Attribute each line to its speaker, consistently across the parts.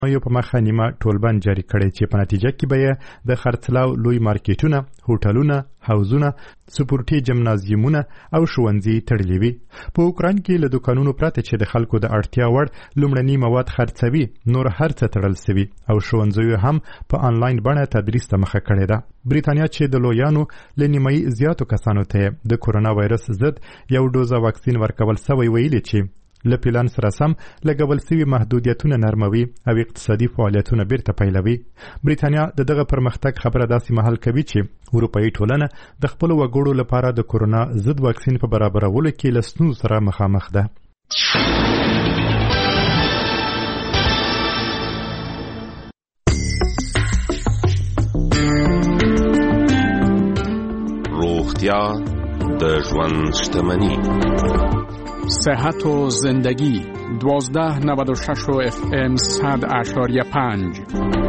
Speaker 1: یو په مخه نیمه ټولبند جاری کړی چې په نتیجه کې به د خرڅلاو لوی مارکیټونه، هوټلونه، حوزونه، سپورټي جمنازیومونه او ښوونځي تړلي وي. په اوکراین کې له دوکانونو پرته چې د خلکو د اړتیا وړ لومړني مواد خرڅوي، نور هر څه تړل سوي او ښوونځیو هم په آنلاین بڼه تدریس ته مخه کړې ده. بریتانیا چې د لویانو له نیمایي زیاتو کسانو ته د کورونا وایرس ضد یو ډوزه واکسین ورکول سوی ویلي چې له پلان سره سم لګول سوي محدودیتونه نرموي او اقتصادي فعالیتونه بیرته پیلوي. بریتانیا دغه پرمختګ خبره داسې مهال کوي چې اروپایي ټولنه د خپل وګړو لپاره د کورونا ضد واکسین په برابرولو کې له ستونزو سره مخامخ ده.
Speaker 2: روغتیا د ژوند شتمني.
Speaker 3: صحت و زندگی 1296 FM 100.5.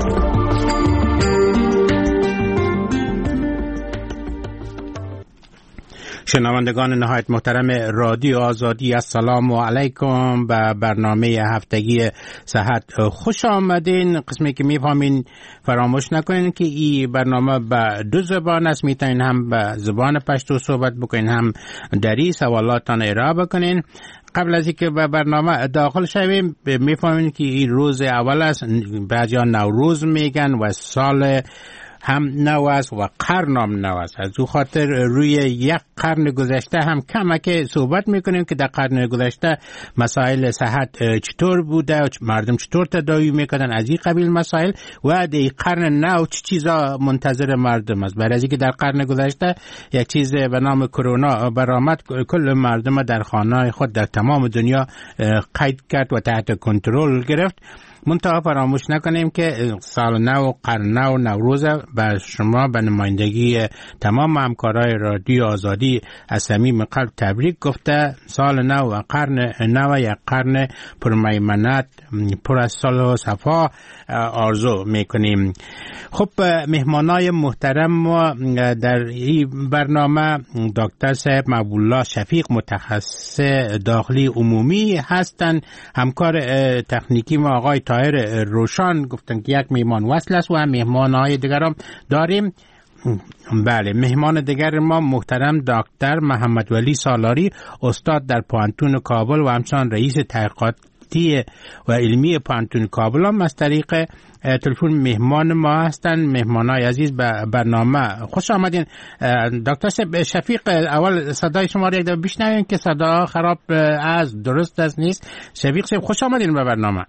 Speaker 4: شنوندگان نهایت محترم رادیو آزادی، السلام علیکم. به برنامه هفتگی صحت خوش آمدین. قسمی که میفهمین فراموش نکنین که این برنامه به دو زبان است. میتونین هم به زبان پشتو صحبت بکنین، هم دری سوالاتان ارائه بکنین. قبل از اینکه به برنامه داخل شویم میفهمین که این روز اول است. بعضیا نوروز میگن و سال هم نو است و قرن هم نو است. از او خاطر روی یک قرن گذشته هم کمک صحبت میکنیم که در قرن گذشته مسائل صحت چطور بوده، مردم چطور تداوی میکردن، از این قبیل مسائل، و در قرن نو چه چیزا منتظر مردم است. برای اینکه در قرن گذشته یک چیز به نام کرونا برآمد، کل مردم در خانه خود در تمام دنیا قید کرد و تحت کنترل گرفت. منتها فراموش نکنیم که سال نو، قرن نو، نوروز به شما به نمایندگی تمام همکارای رادیو آزادی از صمیم قلب تبریک گفته. سال نو و قرن نو یک قرن پرمیمنت، پر از صلح و صفا آرزو میکنیم. خب مهمانای محترم ما در این برنامه دکتر صاحب محبوبالله شفیق، متخصص داخلی عمومی هستند. همکار تکنیکی ما آقای طاهر روشان گفتن که یک مهمان وصل است و هم مهمانهای دیگر هم داریم. بله، مهمان دیگر ما محترم دکتر محمد ولی سالاری، استاد در پوهنتون کابل و همچنان رئیس تحقیقاتی و علمی پوهنتون کابل هم از طریق تلفن مهمان ما هستند. مهمانای عزیز به برنامه خوش آمدین. دکتر شفیق، اول صدای شما را یک دفعه بشنویم که صدا خراب از درست است نیست. شفیق صاحب خوش آمدین به برنامه.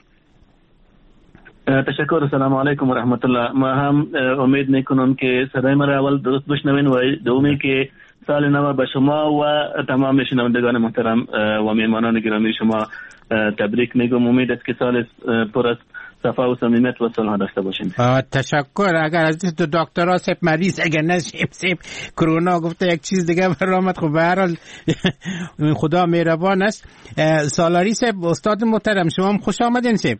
Speaker 5: تشکر. السلام علیکم و رحمت الله. ما هم امید میکنم که صدای ما را اول درست بشنوین و دومی که سال نو به شما و تمام شنوندگان محترم و مهمانان گرامی شما تبریک میگم. امید است که سال پر از صفا و صمیمیت و صلح داشته باشیم.
Speaker 4: تشکر. اگر از دو دکترها سب مریض اگر نشیم سب کرونا گفته یک چیز دیگه برآمد، خب به هر حال خدا مهربان است. سالاری سب استاد محترم، شما هم خوش آمدین. سب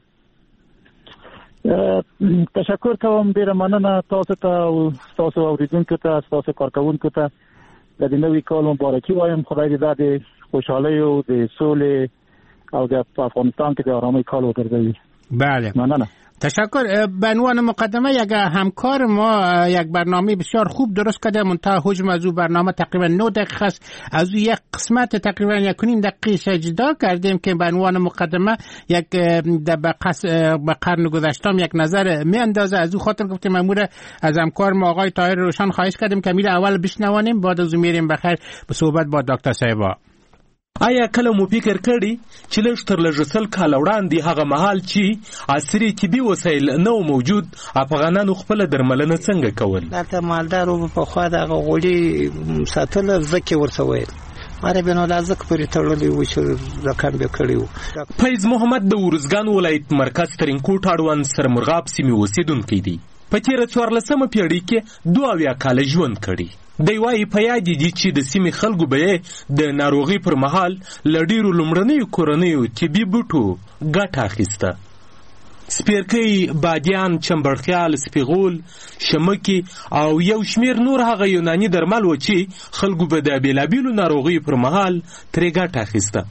Speaker 6: تشکر کوم، ډیره مننه تاسو ته او تاسو اوریدونکو ته، تاسو کارکوونکو ته د دې نوي کال مبارکي وایم. خدای دې د خوشحالۍ او د سولې او د افغانستان کې د آرامۍ کال وګرځوي.
Speaker 4: بله،
Speaker 6: مننه.
Speaker 4: تشکر. به عنوان مقدمه یک همکار ما یک برنامه بسیار خوب درست کرده، منتها حجم از او برنامه تقریبا 9 دقیقه است. از او یک قسمت تقریبا 1.5 دقیقه جدا کردیم که به عنوان مقدمه یک به قرن گذشتم یک نظر می اندازه. از او خاطر گفتیم امور از همکار ما آقای طاهر روشن خواهش کردیم که میره اول بشنوانیم، بعد از میریم بخیر به صحبت با دکتر صاحب.
Speaker 7: آیا کله مو فکر کړی چې لږ تر لږه 100 کاله وړاندې هغه مهال چې عصري طبي وسایل نه موجود، افغانانو خپل درملنه څنګه کول؟
Speaker 8: دلته مالدارو په خوا د غوړي ساتل ځکه ورته ویل ماره بنو لازق پرې تړلې و چې رقم به کړیو.
Speaker 7: فیض محمد د ورزګان ولایت مرکز ترینکوټ اړوند سرمرغاب سیمې اوسیدونکی دی. په تیر 14مه پیړۍ کې 22 کال ژوند کړی. دی وايي په یاد دي چې د سیمې خلکو به د ناروغي پر مهال لډیرو لومړنیو کورنیو طبي بوټو ګټه اخیسته. سپیرکی، بادیان، چمبړخیال، سپیغول، شمکی او یو شمیر نور هغه یوناني درمل و چې خلکو به د بیلابیلو ناروغیو پر مهال ترې ګټه اخیسته.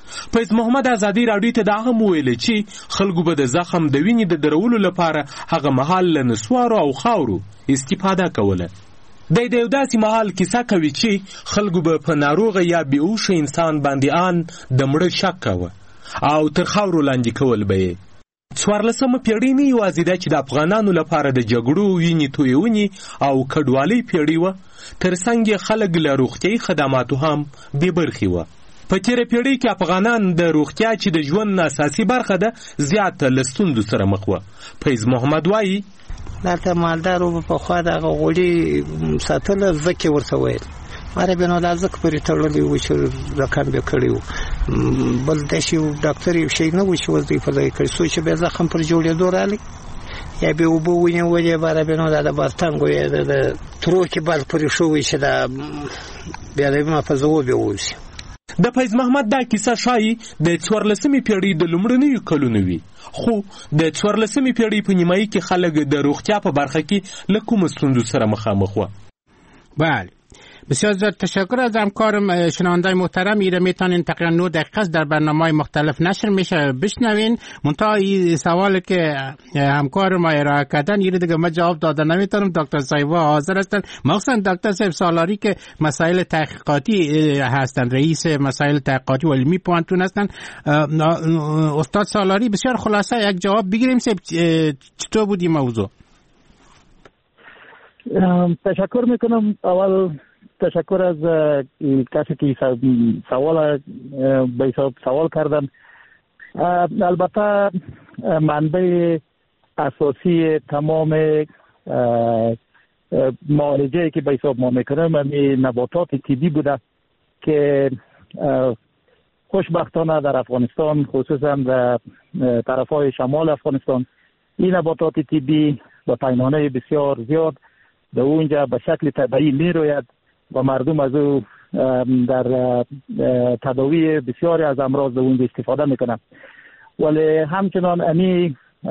Speaker 7: فیض محمد ازادي راډیو ته دا هم ویل چې خلکو به د زخم د وینې د درولو لپاره هغه مهال له نسوارو او خاورو استفاده کوله. د یو داسې مهال کیسه کوي چې خلکو به په ناروغه یا بیهوشه انسان باندې آن د مړه شک کوه او تر خاورو لاندې کول به یې. 14مه پیړۍ نه یوازې ده چې د افغانانو لپاره د جګړو، وینې تویونې او کډوالۍ پیړۍ وه، ترڅنګ یې خلک له روغتیایي خدماتو هم بې برخې وه. په تېره پیړۍ کې افغانان د روغتیا چې د ژوند اساسي برخه ده زیاته له ستونزو سره مخ وه. فیض محمد وایي
Speaker 8: دلته مالدارو به پخوا دغه غوړي ساتله ځکه ورته ویل ماره بینو لازق پرې تړلی و چې رقم به کړی و بل داسې ډاکټر یو شی نه و چې وظیفه لري کړی څو چې به زخم پر جوړېدو رالی یا به اوبه ونیولې ماره بینو د بارتنګو یا د تروکې بال پرې شوی چې دا بیا د ما په زو به ووسي.
Speaker 7: د فیض محمد دا کیسه شایي د 14مې پیړۍ د لومړنیو کلونو وي، خو د 14مې پیړۍ په نیمایي کې خلک د روغتیا په برخه کې له کومو ستونزو سره مخامخ وه.
Speaker 4: بله، بسیار زیاد تشکر از همکارم. شنوندای محترم، ایره میتونین تقریبا 9 دقیقه در برنامه‌های مختلف نشر میشه بشنوین. منتها این سوالی که همکار ما ارائه کردن ایره دیگه من جواب داده نمیتونم. دکتر صاحب حاضر هستن، مخصوصا دکتر صاحب سالاری که مسائل تحقیقاتی هستن، رئیس مسائل تحقیقاتی و علمی پوانتون هستن. استاد سالاری بسیار خلاصه یک جواب بگیریم چطور بود این موضوع؟
Speaker 6: تشکر میکنم. اول تشکر از کسی که سوال به حساب سوال کردن. البته منبع اساسی تمام معالجه که به حساب ما میکنیم نباتات طبی بوده که خوشبختانه در افغانستان، خصوصا در طرفهای شمال افغانستان، این نباتات طبی با پیمانه بسیار زیاد در اونجا به شکل طبیعی میروید و مردم از او در تداوی بسیاری از امراض در اونجا استفاده میکنن. ولی همچنان امی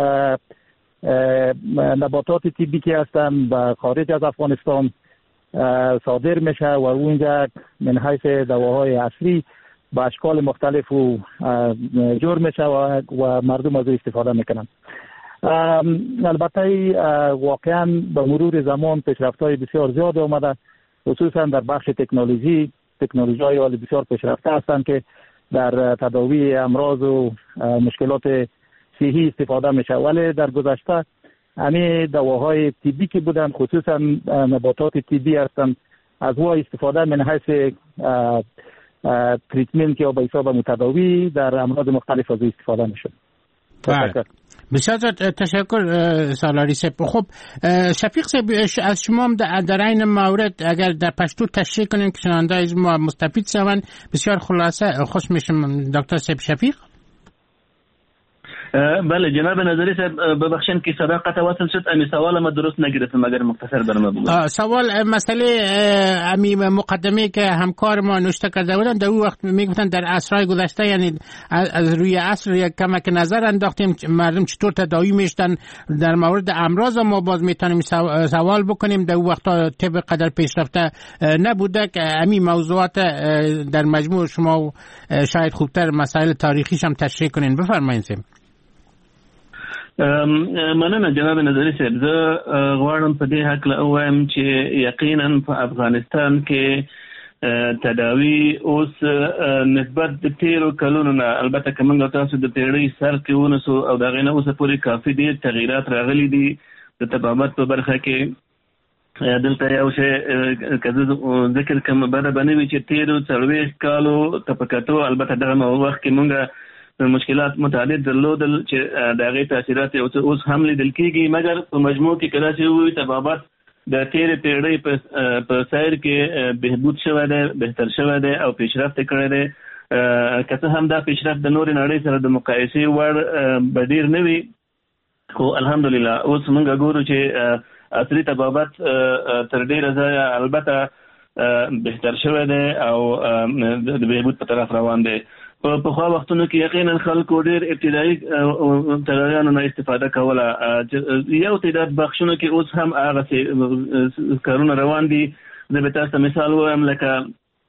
Speaker 6: نباتات طبی که هستن به خارج از افغانستان صادر میشه و اونجا من حیث دواهای اصلی به اشکال مختلف و جور میشه و مردم از او استفاده میکنن. البته واقعا به مرور زمان پیشرفت‌های بسیار زیاد آمده، خصوصا در بخش تکنولوژی های بسیار پیشرفته هستند که در تداوی امراض و مشکلات صحی استفاده میشه. ولی در گذشته همین دواهای طبی که بودن، خصوصا نباتات طبی هستند، از او استفاده من حیث تریتمنت یا به حساب متداوی در امراض مختلف از استفاده میشه.
Speaker 4: بسیار تشکر سالاری صاحب. خب شفیق صاحب، از شما هم در این مورد اگر در پشتو تشریح کنین که شنونده از ما مستفید شوند بسیار خلاصه خوش میشم. دکتر صاحب شفیق.
Speaker 5: بله جناب نظری صاحب، ببخشید که صداقت وصل شد. امی سوال ما درست نگرفتم، مگر مختصر برام بگو.
Speaker 4: سوال مسئله امی مقدمه که همکار ما نوشته کرده بودن در اون وقت میگفتن در عصرهای گذشته، یعنی از روی عصر یک کمک نظر انداختیم مردم چطور تداوی میشدن. در مورد امراض ما باز میتونیم سوال بکنیم. در اون وقت طب قدر پیشرفته نبوده که امی موضوعات در مجموع شما شاید خوبتر مسائل تاریخیش هم تشریح کنین. بفرمایید.
Speaker 5: مننه جناب نظری صاحب. زه غواړم په دې هکله ووایم چې یقینا په افغانستان کې تداوی اوس نسبت د تیرو کلونو نه، البته که موږ تاسو د پیړۍ سر کې ونیسو او د هغې نه اوسه پورې کافي ډېر تغیرات راغلي دي د طبابت په برخه کې. دلته یو شی که زه ذکر کوم بده به نه وي چې تیرو 40 کالو ته په کتو، البته دغه وخت کې موږ مشکلات متعدد درلودل چې د هغې تاثیرات یو څه اوس هم لیدل کېږي، مګر په مجموع کې که داسې ووایو طبابت د تیرې پیړۍ په سیر کې بهبود شوی دی، بهتر شوی دی او پیشرفت کړی دی. که څه هم دا پیشرفت د نورې نړۍ سره د مقایسې وړ به ډېر نه وي، خو الحمدلله اوس موږ ګورو چې عصري طبابت تر ډېره ځایه البته بهتر شوی دی او د بهبود په طرف روان دی. په خوا وختونو کې یقینا خلکو ډېر ابتدایي تداویانو نه استفاده کوله. یو تعداد بخشونو کې اوس هم هغسې کارونه روان دي. زه به تاسو ته مثال ووایم، لکه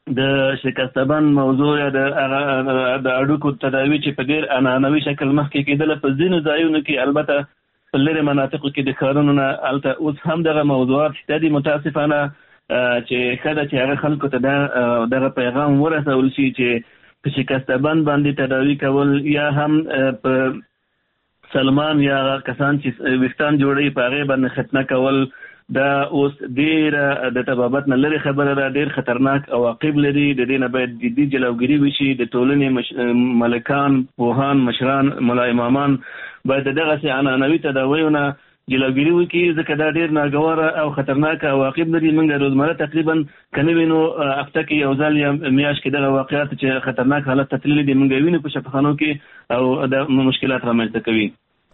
Speaker 5: د شکستبند موضوع یا د اډوکو تداوی چې په ډیر عنعنوي شکل مخکې کېدله په ځینو ځایونو کې البته په لرې مناطقو کې د ښارونو نه هلته اوس هم دغه موضوعات شته دي. متاسفانه چې ښه ده چې هغه خلکو ته دغه پیغام ورسول شي چې په شکستبند باندې تداوی کول یا هم په سلمان یا کسان چې ویښتان جوړوي په هغې باندې ختنه کول دا اوس ډېره د طبابت نه لرې خبره ده، ډېر خطرناک عواقب لري. د دې نه باید جدي جلوګیري وشي. د ټولنې ملکان، پوهان، مشران، ملا امامان باید دغسې عنعنوي تداویو نه جلوګیري وکړي، ځکه دا ډېر ناګواره او خطرناک عواقب لري. موږ روزمره تقریبا که نه وینو هفته کې یو ځل یا میاشت کې دغه واقعات چې خطرناک حالت ته تللي دي موږ وینو په شفاخانو کې او د مشکلات رامنځته کوي.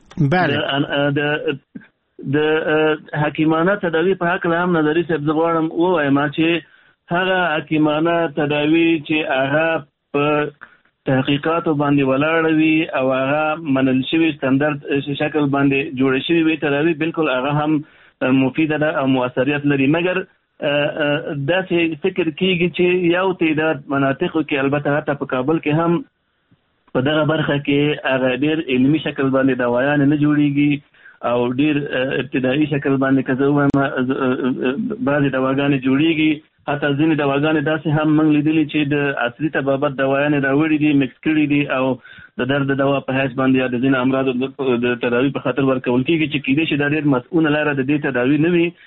Speaker 5: د حکیمانه تداوی په هکله هم نظري صاحب زه غواړم ووایم چې هغه حکیمانه تداوی چې هغه په تحقیقاتو باندې ولاړه وي او هغه منل شوي ستاندرد شکل باندې جوړه شوي وي تداوی بالکل هغه هم مفیده ده او مؤثریت لري. مګر داسې فکر کیږي چې یو تعداد مناطقو کې البته حتی په کابل کې هم په دغه برخه کې هغه ډېر علمي شکل باندې دوايان نه جوړیږي او ډیر ابتدایي شکل باندې که زه ووایم بعضې دواګانې جوړیږي. حتی ځینې دواګانې داسې هم موږ لیدلي چې د عصري طبابت دوايانې راوړي دي، مکس کړي دي او د درد دوا په حیث باندې یا د ځینې امراضو د تداوي په خاطر ورکول کېږي چې کېدای شي دا ډېر مسؤونه لاره د دې تداوي نه وي.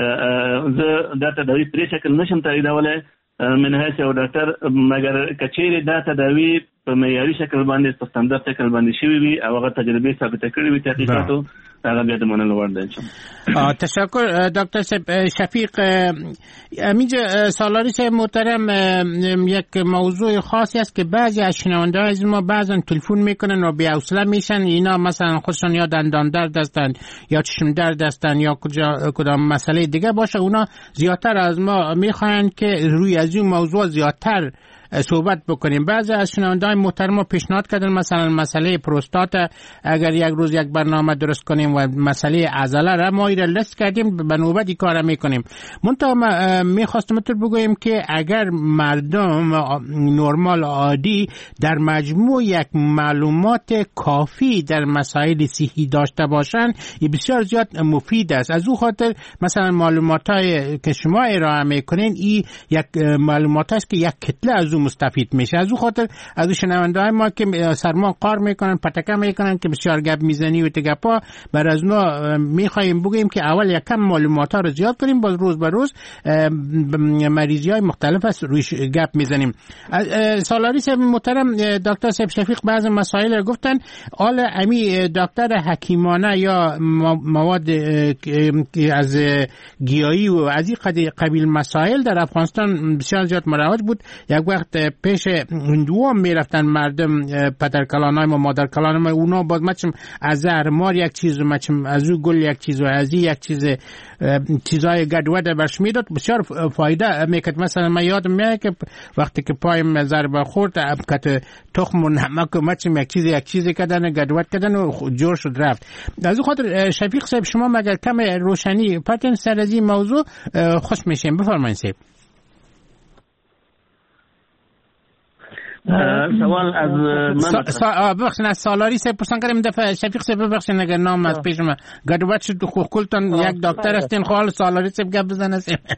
Speaker 5: زه دا تداوي پرې شکل نشم تاییدولی من حیث یو ډاکټر، مګر که چیرې دا تداوي په معیاري شکل باندې په ستاندرد شکل باندې شوي وي او هغه تجربې ثابته کړې وي تحقیقاتو هغه بیا د منلو وړ دی.
Speaker 4: تشکر دکتر شفیق. اینجا سالاری صاحب محترم، یک موضوع خاصی است که بعضی از شنونده های از ما بعضا تلفن میکنن و بی‌حوصله میشن. اینا مثلا خودشون یا دندان درد هستن یا چشم درد هستن یا کدام مسئله دیگه باشه، اونا زیادتر از ما میخواین که روی از این موضوع زیادتر صحبت بکنیم. بعضی از شنونده‌های محترم پیشنهاد کردن مثلا مسئله پروستات اگر یک روز یک برنامه درست کنیم و مسئله عضله را ما ایره لیست کردیم به نوبت کار میکنیم. منتها میخواستم تو بگویم که اگر مردم نرمال عادی در مجموع یک معلومات کافی در مسائل صحی داشته باشن این بسیار زیاد مفید است. از او خاطر مثلا معلوماتای که شما ارائه میکنین این یک معلومات است که یک کتله از او مستفید میشه. از او خاطر از شنونده‌های ما که سرما قار میکنن پتکه میکنن که بسیار گپ میزنی و تگپا بر از اونا میخوایم بگیم که اول یک کم معلومات ها رو زیاد کنیم، باز روز به روز مریضی های مختلف است رویش گپ میزنیم. سالاری صاحب محترم، دکتر صاحب شفیق بعض مسائل رو گفتن. حال امی دکتر حکیمانه یا مواد از گیاهی و از این قبیل مسائل در افغانستان بسیار زیاد مروج بود. یک وقت پیش هندوها میرفتن مردم، پدر کلانای ما مادر کلانای ما، اونا باز مچم از زهرمار یک چیز و مچم از او گل یک چیز و از یک چیز چیزای گدوده برش میداد، بسیار فایده میکرد. مثلا من یادم میاد که وقتی که پایم ضربه خورد کت تخم و نمک و مچم یک چیزی کردن گدوت کردن و جور شد رفت. از او خاطر شفیق صاحب شما مگر کم روشنی پتن سر از این موضوع خوش میشیم. بفرمایید صاحب.
Speaker 5: سوال از من
Speaker 4: بخشن از سالاری صاحب پرسان کردیم دفعه شفیق صاحب بخشن اگر نام از پیش ما گدوت شد کلتان یک دکتر هستین خوال سالاری صاحب گپ بزنه.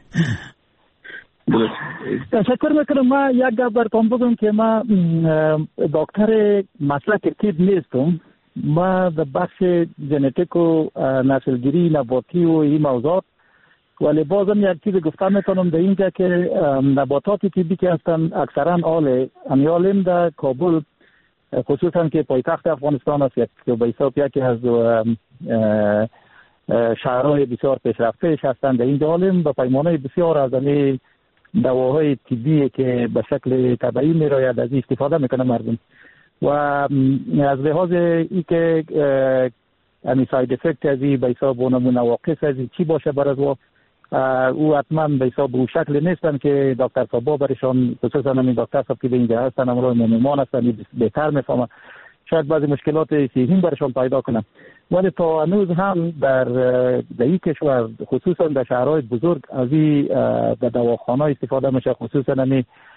Speaker 6: تشکر میکنم. ما یک گپ براتون بگم که ما دکتر مسلک ترکیب نیستم. ما در بخش ژنتیک و نسلگیری نباتی و این موضوعات، ولی بازم یک چیز گفتم میتونم در اینجا که نباتات طبی که هستن اکثرا امیالیم در کابل، خصوصا که پایتخت افغانستان است که به حساب یکی از شهرهای بسیار پیشرفته هستند، در اینجا عالم به پیمانه بسیار از دواهای طبی که به شکل طبیعی میراید از استفاده میکنه مردم. و از لحاظ ای که امی ساید افکت از این به حساب اونمون نواقص از چی باشه برای او حتما به حساب او شکل نیستن که دکتر صاحب برشان، خصوصا همین دکتر صاحب که به اینجا هستن امروز مهمان هستن بهتر میفهمن، شاید بعضی مشکلات صحی برشان پیدا کنن. ولی تا هنوز هم در این کشور خصوصا در شهرهای بزرگ از این در دواخانه استفاده میشه، خصوصا همین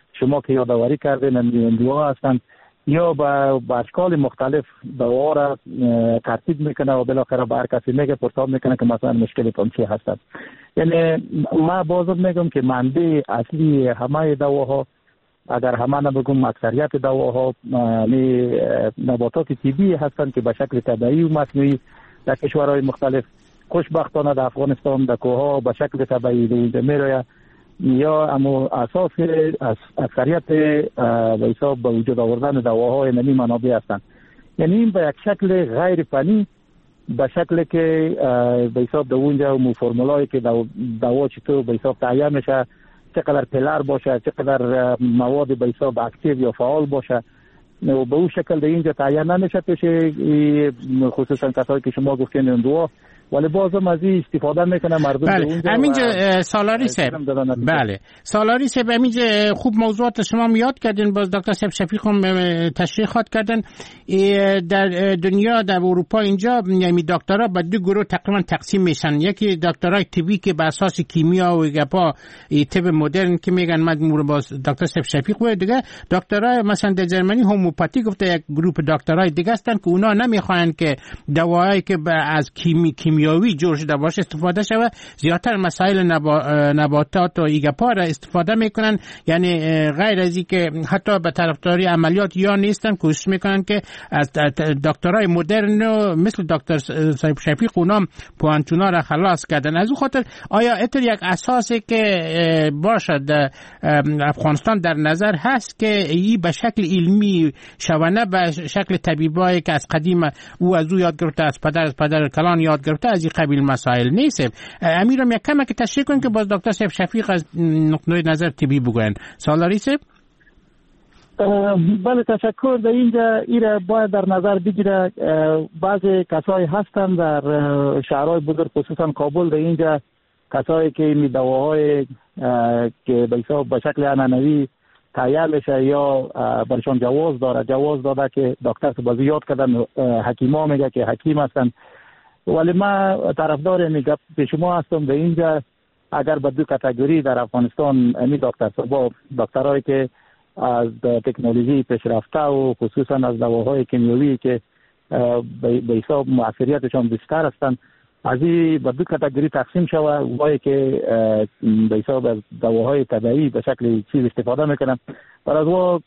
Speaker 6: شما که یادآوری کردین هندوها هستند یا با اشکال مختلف دوا را ترتیب میکنه و بالاخره به هر کسی میگه پرتاب میکنه که مثلا مشکلتون چی هست. یعنی ما بازم میگم که منبع اصلی همه دواها، اگر همه نبگم اکثریت دواها نباتات طبیعی هستند که به شکل طبیعی و مصنوعی در کشورهای مختلف خوشبختانه در افغانستان در کوهها به شکل طبیعی در میرویه یا اما اساس اکثریت به حساب به وجود آوردن دواهای نمی منابع هستند. یعنی این به یک شکل غیر فنی، به شکل که به حساب در اونجا فرمولایی که دوا چطور به حساب تعیین میشه، چقدر پلر باشه، چقدر مواد به حساب اکتیو یا فعال باشه، و به اون شکل در اینجا تعیین نمیشه پیش خصوصا کسایی که شما گفتین اندوها، ولی بازم از این استفاده میکنه مردم.
Speaker 4: بله همینجا سالاری صاحب، بله سالاری صاحب همینجا خوب موضوعات شما میاد کردین، باز دکتر صاحب شفیق هم تشریحات کردن. در دنیا در اروپا اینجا یعنی دکترها به دو گروه تقریبا تقسیم میشن، یکی دکترای طبی که به اساس کیمیا و گپا طب مدرن که میگن مجموعه باز دکتر صاحب شفیق و دیگه دکترای مثلا در جرمنی هومیوپاتی گفته یک گروه دکترای دیگه هستن که اونا نمیخوان که دواهایی که از کیمیاوی جور شده باشه استفاده شود، زیادتر مسائل نباتات و ایگپا را استفاده میکنن. یعنی غیر از این که حتی به طرفداری عملیات یا نیستن، کوشش میکنن که از دکترای مدرن مثل دکتر صاحب شفیق اونام پوانتونا را خلاص کردن. از اون خاطر آیا اتر یک اساسی که باشد افغانستان در نظر هست که این به شکل علمی شونه به شکل طبیبایی که از قدیم او از او یاد گرفته، از پدر کلان یاد گرفته، از این قبیل مسائل نیست. امیرم یک کمک تشریح کن که باز دکتر صاحب شفیق از نقطه نظر طبی بگوین. سالاری صاحب؟
Speaker 6: بله تشکر. در اینجا ایره باید در نظر بگیره بعضی کسایی هستن در شهرهای بزرگ خصوصا کابل، در اینجا کسایی که این دواهای که به حساب به شکل عنعنوی تهیه میشه یا برشان جواز داده که دکتر که بازی یاد کردن، حکیما میگه که حکیم هستن، ولی ما طرفدار میگه به شما هستم در اینجا اگر به دو کاتگوری در افغانستان امی دکترهایی که از تکنولوژی پیشرفته و خصوصا از دواهای کیمیایی که به حساب مؤثریتشان بیشتر هستند، از این به دو کاتگوری تقسیم شود. وایی که به حساب از دواهای طبیعی به شکل چیز استفاده میکنن و از وا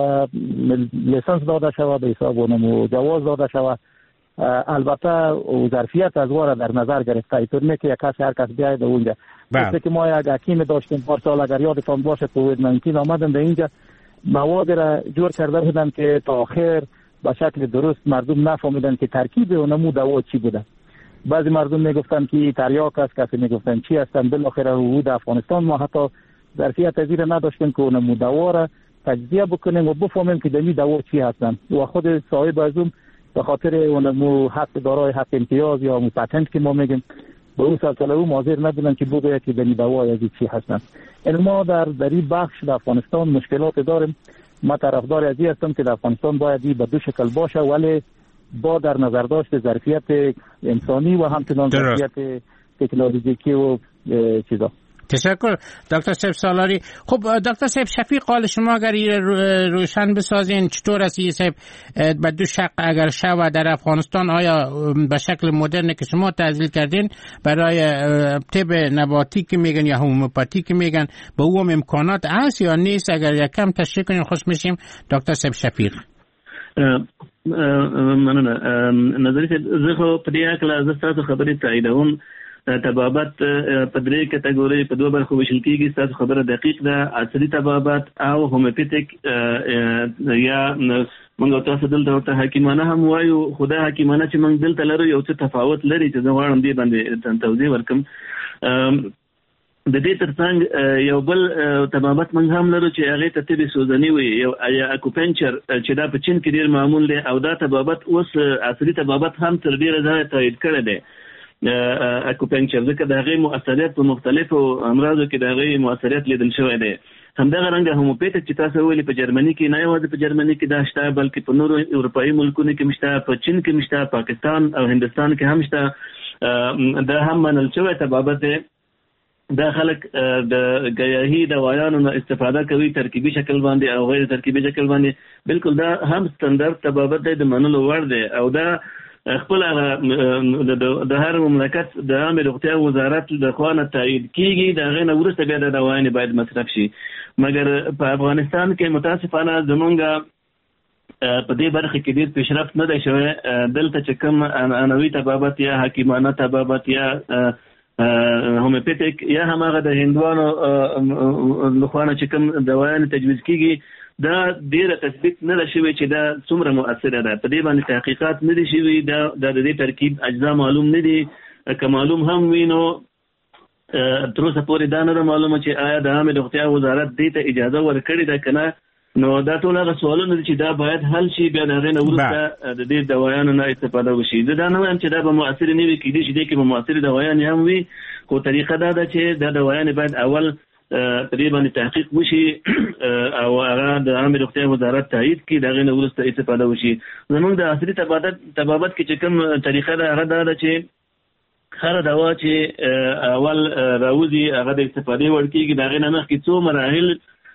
Speaker 6: لیسانس داده شود، به حساب اونم جواز داده شود. البته ظرفیت از واره در نظر گرفته، اینطور نه که یک کسی هر کس بیاید اونجا. مثل که ما یک حکیم داشتیم پارسال، اگر یادتان باشه کووید 19 آمدن در اینجا مواد را جور کرده بودن که تا آخر به شکل درست مردم نفهمیدن که ترکیب اونمو دوا چی بوده. بعضی مردم میگفتن که تریاک است، کسی میگفتن چی هستن. بالاخره حدود افغانستان ما حتی ظرفیت از این نداشتیم که اونمو دوا را تجزیه بکنیم و بفهمیم که دمی دوا چی هستن، و خود صاحب از اون به خاطر اونمو حق دارای حق امتیاز یا پتنت که ما میگیم به اون سلسله او حاضر نبودن که بگه که دمی دوا از چی هستن. ما در این بخش در افغانستان مشکلات داریم. ما طرفدار از این هستم که در افغانستان باید به دو شکل باشه، ولی با در نظر داشت ظرفیت انسانی و همچنان ظرفیت تکنولوژیکی و چیزا.
Speaker 4: تشکر دکتر صاحب سالاری. خب دکتر صاحب شفیق، قال شما اگر روشن بسازین چطور است صاحب به دو شق اگر شود در افغانستان، آیا به شکل مدرن که شما تحلیل کردین برای طب نباتی که میگن یا هومیوپاتی که میگن به او امکانات هست یا نیست؟ اگر یکم تشریح کنین خوش میشیم دکتر صاحب شفیق.
Speaker 5: مننه. نظری زه خو په دې اړه زه تاسو خبرې تاییدوم. طبابت په درې کټګوري په دوه برخو ویشل کیږي. تاسو خبره دقیق ده. عصري طبابت او هومیوپیتیک یا موږ تاسو دلته ورته حکیمانه هم وایو، خو دا حکیمانه چې موږ دلته لرو یو څه تفاوت لري چې زه غواړم دې باندې توضیح ورکړم. د دې ترڅنګ یو بل طبابت موږ هم لرو چې هغه ته طب سوزنی وي، یو اکوپنچر چې دا په چین کې ډیر معمول دی، او دا طبابت اوس عصري طبابت هم تر ډیره ځای تایید کړی دی. اکوپنچر ځکه د هغې مؤثریت په مختلفو امراضو کې د هغې مؤثریت لیدل شوی دی. همدغه رنګه هومیوپیتیک چې تاسو ویلي په جرمني کې، نه یوازې په جرمني کې دا شته بلکې په نورو اروپایي ملکونو کې شته، په چین کې شته، پاکستان او هندوستان کې هم شته. دا هم منل شوی طبابت دی. دا خلک د غیاهي دوايانو نه استفاده کوي ترکیبي شکل باندې او غیر ترکیبي شکل باندې. بالکل دا هم ستاندرد طبابت دی د منلو وړ دی او دا خپل د هر مملکت د عامه روغتیا وزارت د خوانه تایید کیږي. دا غنه ورسته بیا د دوايانې باید مصرف شي. مګر په افغانستان کې متاسفانه زمونږ په دې برخه کې ډېر پیشرفت نه دی شوی. دلته چې کوم عنعنوي طبابت یا حکیمانه طبابت یا هومیوپیتیک یا هماغه د هندوانو لخوانه چې کوم دوايان تجویز کیږي دا ډېره تثبیت نه ده شوی چې دا څومره مؤثره ده. په دې باندې تحقیقات نه دي شوي. دا د دې ترکیب اجزا معلوم نه دي. که معلوم هم وي نو تر اوسه پورې دا نه ده معلومه چې آیا د عامه روغتیا وزارت دې ته اجازه ورکړې ده که نه. نو دا ټول هغه سوالونه دي چې دا باید حل شي. بیا د هغې نه وروسته د دې دوايانو نه استفاده وشي. زه دا نه وایم چې دا به مؤثرې نه وي، کېدای شي دې کې به مؤثرې دوايانې هم وي، خو طریقه دا ده چې دا دوايانې باید اول په دې باندې تحقیق وشي او هغه د عامه روغتیا وزارت تایید کړي، د هغې نه وروسته استفاده وشي. زموږ د عصري طبابت کې چې کوم طریقه ده هغه دا ده چې هر دوا چې اول راوځي هغه د استفادې وړ کېږي. د هغې نه مخکې څو مراحل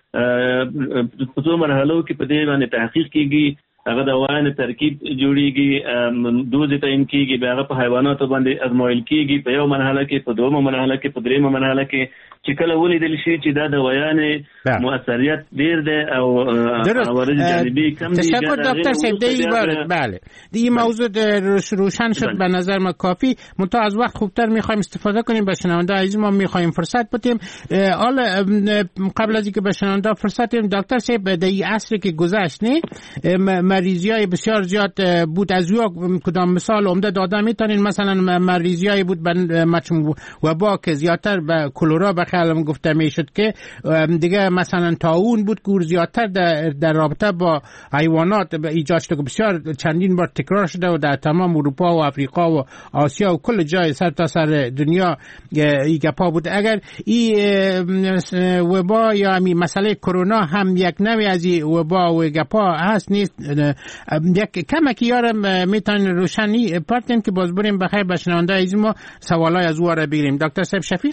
Speaker 5: په څو مرحلو کې په دې باندې تحقیق کیږي. هغه دوايانو ترکیب جوړیږي، دوز تعیین کیږي، بیا هغه په حیواناتو باندې ازمویل کیږي په یو مرحله کې، په دویمه مرحله کې، په دریمه مرحله کې، چې کله ولیدل شي چې دا دوايانې مؤثریت ډیر دی او عوارض جانبی کم دي.
Speaker 4: تشکر دکتر صاحب. بله دیگه موضوع روشن شد به نظر ما کافی. منتها از وقت خوبتر میخوایم استفاده کنیم. به شنونده عزیز ما میخوایم فرصت بدیم. حالا قبل از اینکه به شنونده فرصت بدیم دکتر صاحب در این عصری که گذشت مریضیای بسیار زیاد بود. از او کدام مثال عمده داده میتونین؟ مثلا مریضیای بود به وبا که زیادتر به کلرا بخیالم گفته میشد که دیگه مثلا طاعون بود که زیادتر در رابطه با حیوانات ایجاد شده که بسیار چندین بار تکرار شده و در تمام اروپا و افریقا و آسیا و کل جای سر تا سر دنیا این گپا بود. اگر این وبا یا این مسئله کرونا هم یک نوع از این وبا و گپا هست نیست؟ یک کمکی یارم میتونین روشنی پرتین که باز بریم بخیر بشنونده از ما سوالای از او را بگیریم. دکتر صاحب شفیق.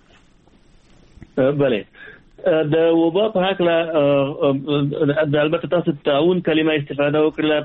Speaker 5: بله د وبا په حق له البته تاسو تعاون کلمه استفاده وکړه.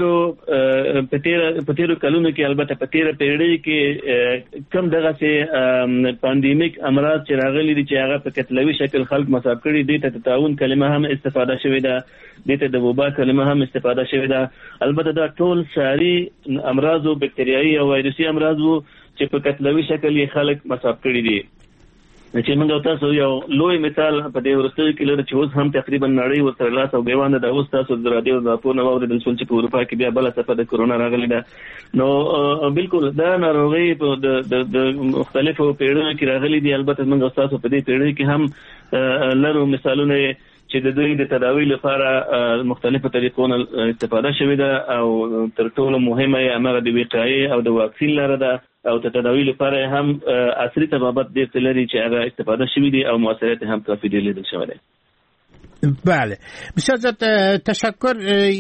Speaker 5: په تیرو کلونو کې البته په تیره پیړۍ کې کم دغه سي پاندیمیک امراض چې راغلي دي چې هغه په کتلوي شکل خلک مصاب کړي دي ته تعاون کلمه هم استفاده شوې ده، دته د وبا کلمه هم استفاده شوې ده. البته دا ټول ساري امراض او بکټریايي او وایرسي امراض وو چې په کتلوي شکل یې خلک مصاب کړي دي. چې موږ تاسو یو لوی مثال په دې ورستۍ کې لري چې اوس هم تقریبا نړۍ ورسره لاس او ګوانده د اوس تاسو د رادیو راپورونه واورېدل چې په اروپا کې بیا بل څه د کرونا راغلی ده. نو بالکل دا ناروغي په د مختلفو پیړیو کې راغلي دي. البته موږ تاسو په دې پیړۍ کې هم لرو مثالونه چې د دوی د تداوی لپاره مختلفو طریقو نه استفاده شوې ده او تر ټولو مهمه یې هغه د وقایې او د واکسین لاره ده او د تداوی لپاره هم عصري طبابت ډېر څه لري چې هغه استفاده شوې دي او موثریت هم کافي ډېر لیدل شوی دی.
Speaker 4: بله بسیار زیاد تشکر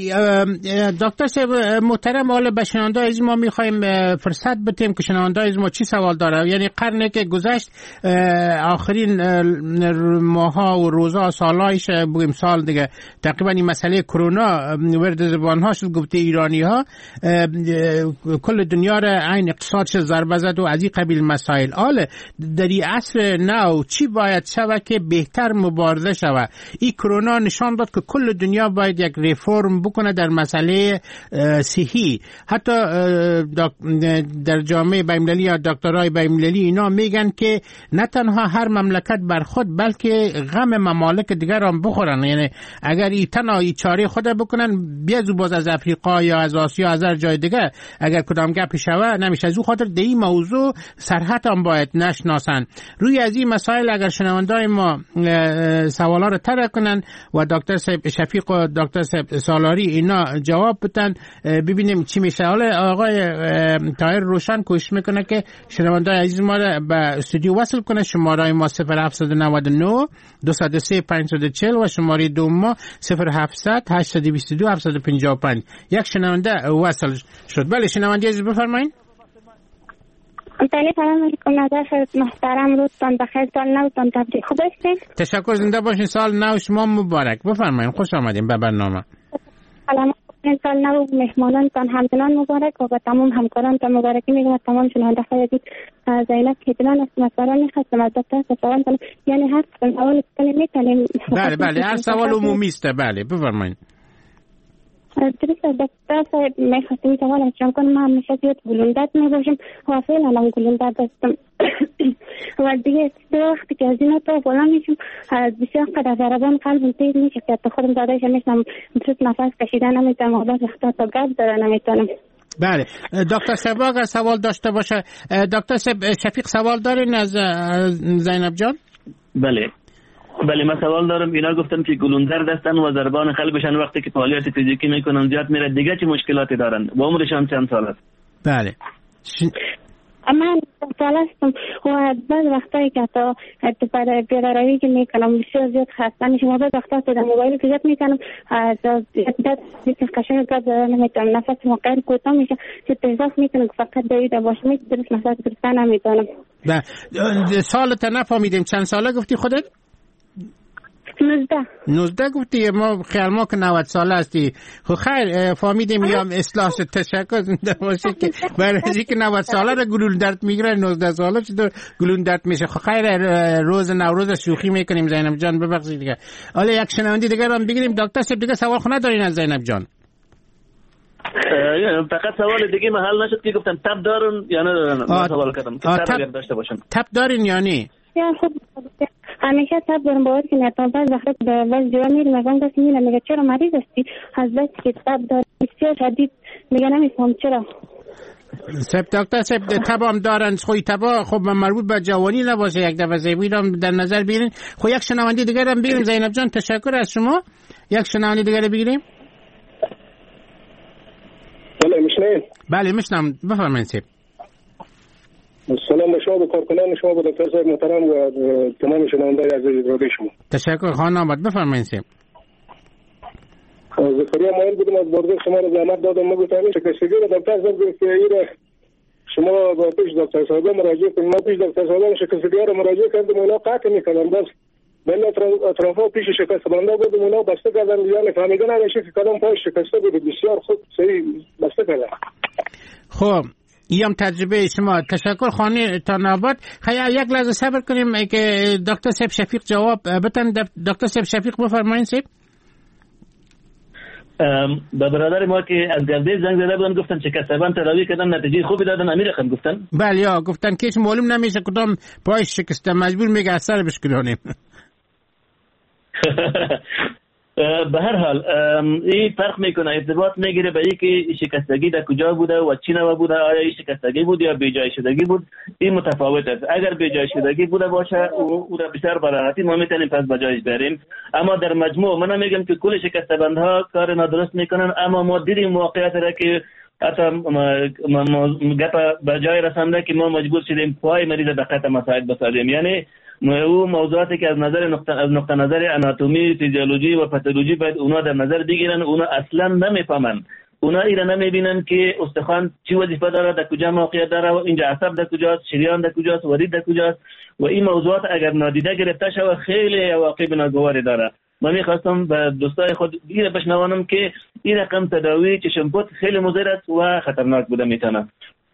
Speaker 4: دکتر صاحب محترم. حالا به شنونده از ما میخوایم فرصت بدیم که شنونده از ما چی سوال داره. یعنی قرنی که گذشت آخرین ماها و روزا سالایش بگیم سال دیگه تقریبا این مسئله کرونا ورد زبانها شد. گفته ایرانی ها کل دنیا را عین اقتصادش ضربه زد و از این قبیل مسائل. حالا در این عصر نو چی باید شود که بهتر مبارزه شود؟ این کرونا نشان داد که کل دنیا باید یک ریفورم بکنه در مسئله صحی. حتی در جامعه بین‌المللی یا دکترای بین‌المللی اینا میگن که نه تنها هر مملکت بر خود بلکه غم ممالک دیگر هم بخورن. یعنی اگر این تنها چاره خود بکنن بیازو باز از افریقا یا از آسیا از هر جای دیگه اگر کدام گپی شوه نمیشه. از او خاطر در این موضوع سرحد هم باید نشناسن. روی از این مسائل اگر شنوندای ما سوالا رو طرح کنن و دکتر صاحب شفیق و دکتر صاحب سالاری اینا جواب بدن ببینیم چی میشه. حالا آقای طاهر روشن کوشش میکنه که شنوندای عزیز ما رو به استودیو وصل کنه. شماره ما 0799 203 540 و شماره دوم ما 0700 822 755. یک شنونده وصل شد. بله شنونده عزیز بفرمایید.
Speaker 9: سلام علیکم. نظر محترم روزتان بخیر، سال نوتان تبریک. خوب هستین؟
Speaker 4: تشکر، زنده باشین. سال نو شما مبارک. بفرمایید، خوش آمدین به برنامه.
Speaker 9: سلام، سال نو مهمانانتان همچنان مبارک و به تمام همکارانتان مبارکی میگم. تمام شنونده های زینب کیتلان است. مثلا می‌خواستم از دکتر سوال کنم، یعنی هر سوال می‌کنیم.
Speaker 4: بله هر سوال عمومی است. بله بفرمایید.
Speaker 9: درست دکتر صاحب، می‌خواستم سوال انجام کنم. من همیشه زیاد گلوندت می‌باشم و فعلا هم گلوندت داشتم و دیگه وقتی که از این تا بالا میشم بسیار قدر ضربان قلبم تیز میشه که تا خودم دادایش میشم درست نفس کشیدن نمیتونم و بعض وقتا تا گپ زدن نمیتونم.
Speaker 4: بله دکتر صاحب اگر سوال داشته باشه. دکتر صاحب شفیق سوال دارین از زینب جان؟
Speaker 5: بله من سوال دارم. اینا گفتن که گلوندر دستن و ضربان قلبشان وقتی که فعالیت فیزیکی میکنن زیاد میره، دیگه چه مشکلاتی دارن و عمرشان چند سال است؟
Speaker 4: بله
Speaker 9: من سال هستم و بعض وقتایی که تا بیداروی که میکنم بسیار زیاد خسته میشم و بعض وقتا تا در موبایل که زیاد میکنم دیگه قشنگ گپ زدن نمیتونم، نفس موقعا کوتاه میشه که احساس میکنم که فقط دویده باشم، درست نفس گرفتن نمیتونم.
Speaker 4: سالت نفهمیدیم چند ساله گفتی خودت؟ 19 گفتی. ما خیال ما که 90 ساله هستی. خب خیر فهمیدیم یا اصلاح تشکر زنده باشه که برای اینکه 90 ساله را گلوله درد میگیره 19 ساله چطور گلوله درد میشه. خب خیر روز نوروز شوخی میکنیم زینب جان، ببخشید دیگه. حالا یک شنونده دیگه هم بگیریم. دکتر صاحب دیگه سوال خونه دارین از زینب جان؟
Speaker 5: فقط سوال دیگه محل نشد که گفتن تب دارن یا ندارن. من سوال کردم که تب داشته باشن. تب
Speaker 4: دارین یا نه؟
Speaker 9: همیشه تب دارم باور کنید. تا بعض وقت به بعض جا میرم میگم کسی میگه چرا مریض هستی؟ از بس که تب دارم بسیار شدید میگه نمیفهم چرا.
Speaker 4: دکتر صاحب تب هم دارن. خوی تبا خب مربوط به جوانی نباشه، یک دفعه زیبایی هم در نظر بگیرین. خب یک شنونده دیگه هم بگیریم. زینب جان تشکر از شما. یک شنونده دیگه بگیریم. بله میشنم، بفرمایید.
Speaker 10: سلام به شما، به کارکنان شما، به دکتر صاحب محترم و تمام شنوندگان عزیز رادیو شما.
Speaker 4: تشکر. خانم آمد بفرمایید.
Speaker 10: زکریا مایل بودم از برده شما رو زحمت دادم. ما گفتم این شکستگی رو دکتر صاحب گفت که این شما با پیش دکتر صاحب مراجعه کنید. ما پیش دکتر صاحب شکستگی رو مراجعه کردیم، اونا قطع می‌کردن. بس بین اطرافا پیش شکست بنده بود، اونا بسته کردن، یعنی فهمیدن نمیشه که کدام پای شکسته بود. بسیار خوب صحیح بسته کردن.
Speaker 4: خب این تجربه شما. تشکر خانه تا ناباد. یک لحظه صبر کنیم که دکتر صاحب شفیق جواب بتن. دکتر صاحب شفیق بفرمایید. صاحب
Speaker 5: به برادر ما که از گردش زنگ زده بودن گفتن شکستگان تداوی کردن نتیجه خوبی دادن، امیر رقم گفتن.
Speaker 4: بله گفتن که معلوم نمیشه کدام پای شکسته، مجبور میگه اثر بشکنیم.
Speaker 5: به هر حال این فرق میکنه، ارتباط میگیره به اینکه شکستگی در کجا بوده و چی نوع بوده. آیا این شکستگی بود یا بیجای شدگی بود؟ این متفاوت است. اگر بیجای شدگی بوده باشه او را بیشتر براحتی ما میتونیم پس بجایش بریم. اما در مجموع من نمیگم که کل شکستبندها کار نادرست میکنن، اما ما دیدیم موقعیت را که حتی گپ به جای رسانده که ما مجبور شدیم پای مریض دقیق مساعد بسازیم. یعنی او موضوعاتی که از نقطه نظر آناتومی، فیزیولوژی و پاتولوژی باید اونا در نظر بگیرن، اونا اصلا نمیفهمن. اونا اینا نمیبینن که استخوان چی وظیفه داره، در کجا موقعیت داره، اینجا عصب در کجاست، شریان در کجاست، ورید در کجاست. و این موضوعات اگر نادیده گرفته شود خیلی عواقب ناگواری داره. من میخواستم به دوستای خود دیگه بشنوانم که این رقم تداوی چشم‌پوست خیلی مضر است و خطرناک بوده میتونه.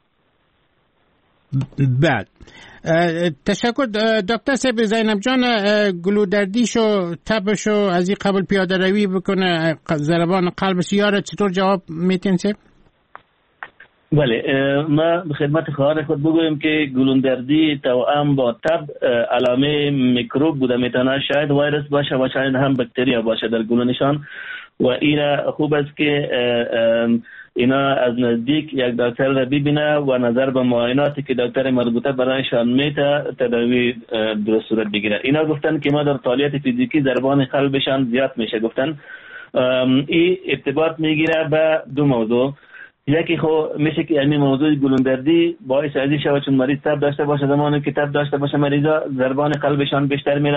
Speaker 4: بعد تشکر دکتر صاحب. زینب جان گلودردیشو تبشو از این قبل پیاده روی بکنه، ضربان قلبش یاره، چطور جواب میتین صاحب؟
Speaker 5: بله ما به خدمت خواهر خود بگویم که گلودردی توأم با تب علامه میکروب بوده میتونه، شاید ویروس باشه و شاید هم باکتریا باشه در گلونشان و این خوب است که اینا از نزدیک یک دکتر را ببینه و نظر به معایناتی که دکتر مربوطه برایشان میته تداوی درست صورت بگیره. اینا گفتن که ما در فعالیت فیزیکی ضربان قلبشان زیاد میشه. گفتن این ارتباط میگیره به دو موضوع. یکی خو میشه که همین موضوع گلودردی باعث ازی شود چون مریض تب داشته باشه، زمانی که تب داشته باشه مریضا ضربان قلبشان بیشتر میره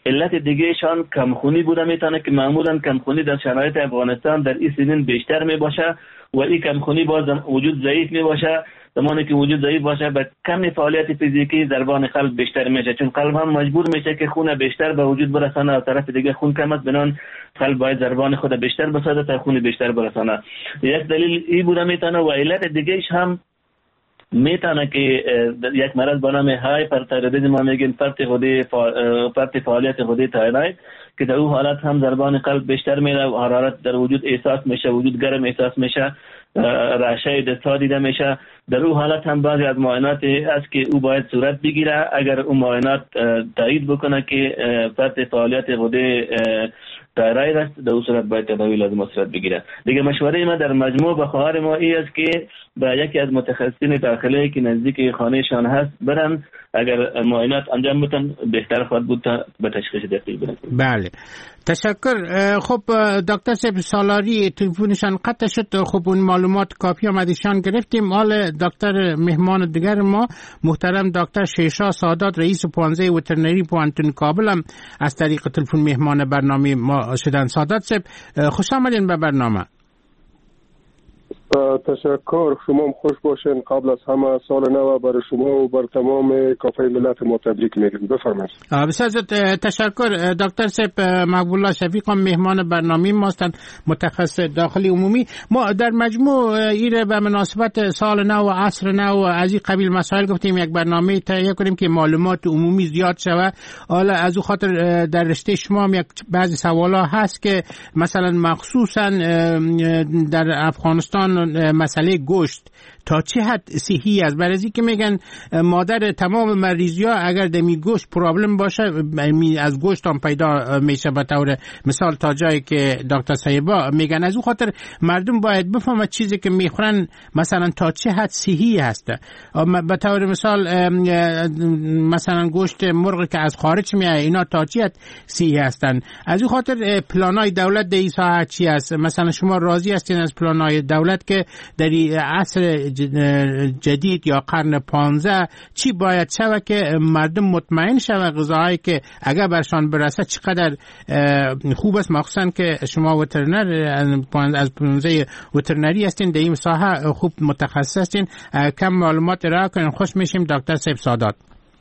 Speaker 5: علت دیگهشان کمخونی بوده میتونه که معمولا کمخونی در شرایط افغانستان در این سنین بیشتر می باشه و این کمخونی باز وجود ضعیف می باشه. زمانی که وجود ضعیف باشه به کم فعالیت فیزیکی ضربان قلب بیشتر میشه، چون قلب هم مجبور میشه که خون بیشتر به وجود برسانه. از طرف دیگه خون کم است، بنان قلب باید ضربان خود بیشتر بسازه تا خون بیشتر برسانه. یک دلیل این بوده میتونه و علت دیگهش هم میتونه که یک مرض به نام هایپرتایرویدism ما میگیم فرط فعالیت غده تایروید که در اون حالت هم ضربان قلب بیشتر میره و حرارت در وجود احساس میشه، وجود گرم احساس میشه، رعشه دست‌ها دیده میشه. در اون حالت هم بعضی از معاینات است که او باید صورت بگیره. اگر اون معاینات تایید بکنه که فرط فعالیت غده تایروید است، در اون صورت باید تداوی لازم صورت بگیره. دیگه مشوره ما در مجموع به خواهر ما این است که به یکی از متخصصین داخلی که نزدیک خانهشان هست برن، اگر معاینات انجام بدن بهتر خواهد بود تا به تشخیص دقیق برسند.
Speaker 4: بله، تشکر. خب دکتر صاحب سالاری تلفنشان قطع شد. خب اون معلومات کافی آمدشان گرفتیم. حال دکتر مهمان دیگر ما محترم دکتر شیشا سادات رئیس پوانزه وترنری پوانتون کابل هم از طریق تلفن مهمان برنامه ما شدن. سادات صاحب خوش آمدین به برنامه.
Speaker 10: تشکر. شما هم خوش باشین. قبل از همه سال نو برای شما و بر تمام کافه ملت ما تبریک میگیم. بفرمایید.
Speaker 4: بسیار تشکر. دکتر صاحب مقبول الله شفیق هم مهمان برنامه ما هستند، متخصص داخلی عمومی. ما در مجموع ایره به مناسبت سال نو و عصر نو از این قبیل مسائل گفتیم یک برنامه تهیه کنیم که معلومات عمومی زیاد شود. حالا از اون خاطر در رشته شما هم یک بعضی سوالا هست که مثلا مخصوصا در افغانستان مسئله گوشت تا چه حد صحی است؟ برای اینکه میگن مادر تمام مریضیا اگر دمی گوشت پرابلم باشه از گوشت هم پیدا میشه، به طور مثال تا جایی که دکتر صاحبا میگن. از اون خاطر مردم باید بفهمن چیزی که میخورن مثلا تا چه حد صحی هست. به طور مثال مثلا گوشت مرغ که از خارج میاد اینا تا چه حد صحی هستن. از اون خاطر پلانای دولت در این ساحه چی است؟ مثلا شما راضی هستین از پلانای دولت که در عصر جدید یا قرن 15 چی باید شود که مردم مطمئن شود غذاهایی که اگر برشان برسه چقدر خوب است؟ مخصوصا که شما وترنر از پوانزه وترنری هستین، در این ساحه خوب متخصص هستین. کم معلومات ارائه کنین. خوش میشیم دکتر صاحب سادات.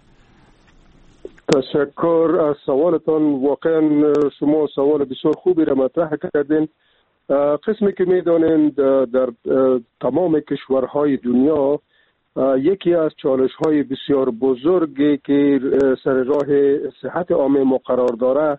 Speaker 10: تشکر از سوالتان. واقعا شما سوال بسیار خوبی را مطرح کردین. قسمی که میدانین در تمام کشورهای دنیا یکی از چالش‌های بسیار بزرگی که سر راه صحت عامه ما قرار داره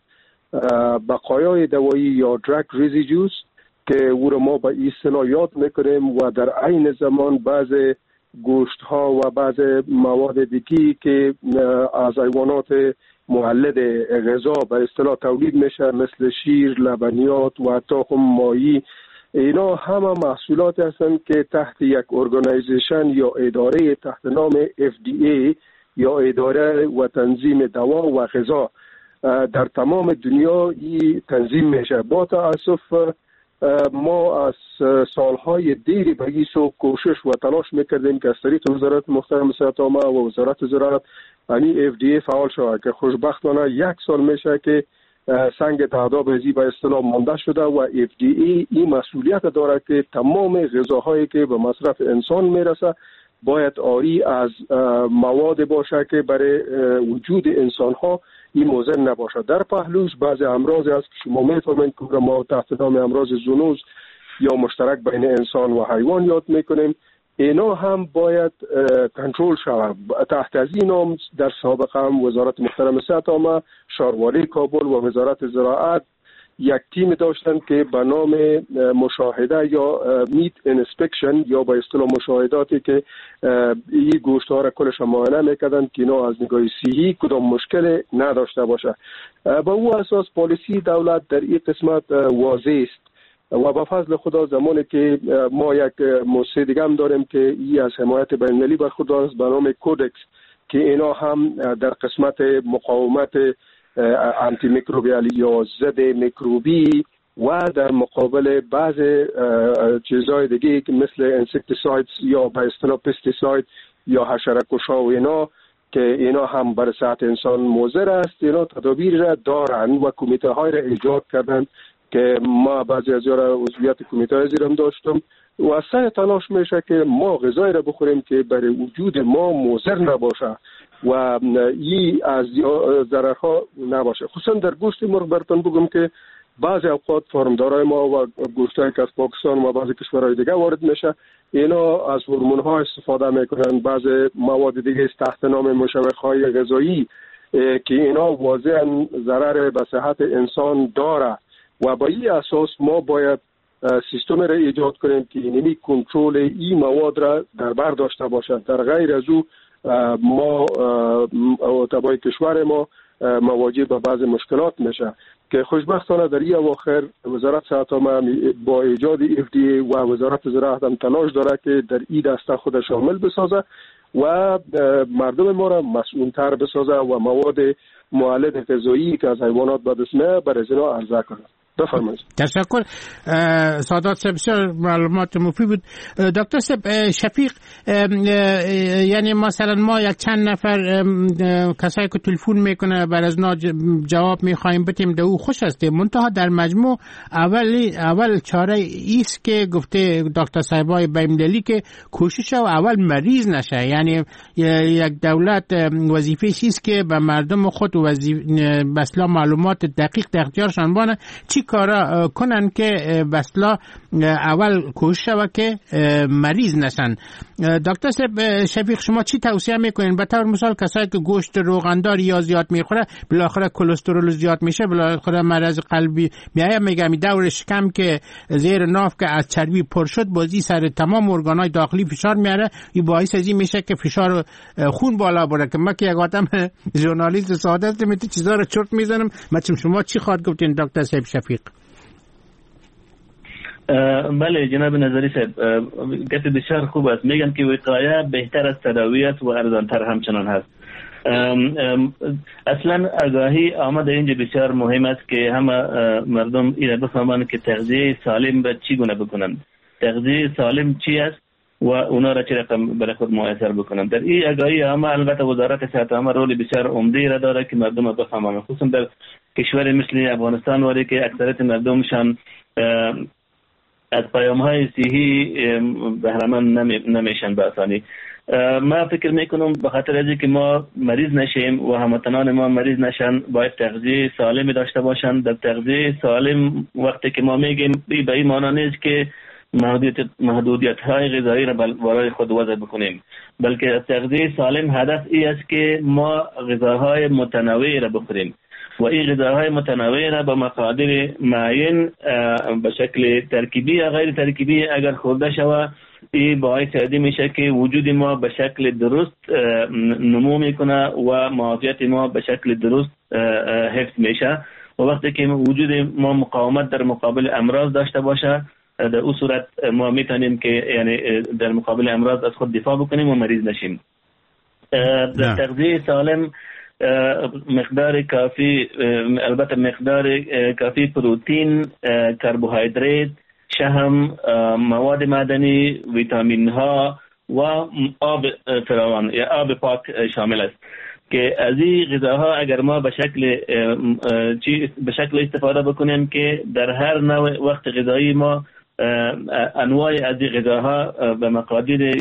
Speaker 10: بقایای دوایی یا drug residues که او را ما به اصطلاح یاد میکنیم و در عین زمان بعض گوشت‌ها و بعض مواد دیگی که از حیوانات مولد غذا به اصطلاح تولید میشه مثل شیر، لبنیات و تخم ماهی، اینا همه محصولات هستند که تحت یک ارگانایزیشن یا اداره تحت نام FDA یا اداره و تنظیم دوا و غذا در تمام دنیا این تنظیم میشه. با تاسف ما از سالهای دیری به این سو کوشش و تلاش میکردیم که از طریق وزارت محترم صحت عامه و وزارت زراعت یعنی FDA فعال شود که خوشبختانه 1 سال میشه که سنگ تعداد ازی به اصطلاح مانده شده و FDA این مسئولیت داره که تمام غذاهایی که به مصرف انسان میرسه باید آری از مواد باشه که برای وجود انسان ها این مضر نباشه. در پهلوش بعض امراض هست که شما میفهمید که ما تحت نام امراض زونوز یا مشترک بین انسان و حیوان یاد میکنیم، اینا هم باید کنترل شود. تحت از این نام در سابقه هم وزارت محترم صحت عامه، شهروالی کابل و وزارت زراعت یک تیم داشتن که به نام مشاهده یا میت انسپکشن یا به اصطلاح مشاهداتی که این گوشت ها را کلش معاینه میکردن که اینا از نگاه صحی کدام مشکل نداشته باشه. با او اساس پالیسی دولت در این قسمت واضح است و با فضل خدا زمانی که ما یک موسسه دیگه هم داریم که ای از حمایت بین‌المللی برخوردار است به نام کودکس که اینا هم در قسمت مقاومت آنتی میکروبیالی یا ضد میکروبی و در مقابل بعض چیزهای دیگه که مثل انسکتیساید یا به اصطلاح پستیساید یا حشره کشا و اینا که اینا هم بر صحت انسان مضر است، اینا تدابیر را دارند و کمیته های را ایجاد کردند که ما بعضی از را عضویت کمیته های زیرم داشتم و سعی تلاش میشه که ما غذای را بخوریم که برای وجود ما مضر نباشه و این از ضررها نباشه. خصوصا در گوشت مرغ براتون بگم که بعضی اوقات فارمدارای ما و گوشتایی که از پاکستان و بعضی کشورهای دیگه وارد میشه، اینا از هورمون ها استفاده میکنن، بعضی مواد دیگه تحت نام مشوق های غذایی که اینا واضحا ضرر به صحت انسان داره و با این اساس ما باید سیستم را ایجاد کنیم که اینمی کنترل این مواد را در بر داشته باشد. در غیر از او ما تبای کشور ما مواجه به بعض مشکلات میشه که خوشبختانه در این اواخر وزارت صحت عامه با ایجاد FDA و وزارت زراعت هم تلاش داره که در این دسته خود شامل بسازه و مردم ما را مسئول‌تر بسازه و مواد مولد غذایی که از حیوانات به دست میاد برای اینا عرضه کنه. بفرمایید.
Speaker 4: تشکر سادات صاحب، بسیار معلومات مفید بود. دکتر صاحب شفیق، یعنی مثلا ما یک چند نفر کسایی که تلفن میکنه بر از نا جواب میخوایم بتیم ده او خوش هسته، منتها در مجموع اول چاره ایست که گفته دکتر صاحبای بیمدلی که کوشش و اول مریض نشه، یعنی یک دولت وظیفه ایست که به مردم خود بسلا معلومات دقیق در اختیارشان بانه چی کارا کنن که بسلا اول کوشش و که مریض نشن. دکتر شفیق، شما چی توصیه میکنین؟ به طور مثال کسایی که گوشت روغندار یا زیاد میخوره بالاخره کلسترول زیاد میشه، بالاخره مرض قلبی میایه، میگم دور شکم که زیر ناف که از چربی پر شد بازی سر تمام ارگانهای داخلی فشار میاره، این باعث ازی میشه که فشار خون بالا بره که ما که یک آدم ژورنالیست ساده هستم این چیزا رو چرت میزنم. مثلا شما چی خواهد گفتین دکتر شفیق؟
Speaker 5: بله جناب نظری صاحب، گفت بسیار خوب است. میگن که وقایه بهتر از تداوی است و ارزانتر همچنان هست. اصلا آگاهی آمده اینجا بسیار مهم است که همه مردم این بفهمند که تغذیه سالم به چی گونه بکنند، تغذیه سالم چی است و اونا را چه رقم برای خود مؤثر بکنند. در این آگاهی همه البته وزارت صحت عامه رول بسیار عمده را داره که مردم بفهمند، خصوصا در کشور مثل افغانستان ولی که اکثریت مردمشان از پیام‌های صحی بهره‌مند نمیشن به آسانی. ما فکر میکنم به خاطر از اینکه ما مریض نشیم و هموطنان ما مریض نشن باید تغذیه سالمی داشته باشن. در تغذیه سالم وقتی که ما میگیم به این معنی نیست که محدودیت‌های غذایی را برای خود وضع بکنیم، بلکه از تغذیه سالم هدف این است که ما غذاهای متنوع را بخوریم و این غذاهای متنوع را به مقادیر معین به شکل ترکیبی یا غیر ترکیبی اگر خورده شود، این باعث میشه که وجود ما به شکل درست نمو میکنه و معافیت ما به شکل درست حفظ میشه و وقتی که وجود ما مقاومت در مقابل امراض داشته باشه، در اون صورت ما میتونیم که یعنی در مقابل امراض از خود دفاع بکنیم و مریض نشیم. در تغذیه سالم مقدار کافی، البته مقدار کافی پروتئین، کربوهیدرات، شحم، مواد معدنی، ویتامین ها و آب فراوان یا آب پاک شامل است که از این غذاها اگر ما به شکل استفاده بکنیم که در هر نوع وقت غذایی ما انواع از این غذاها به مقادیر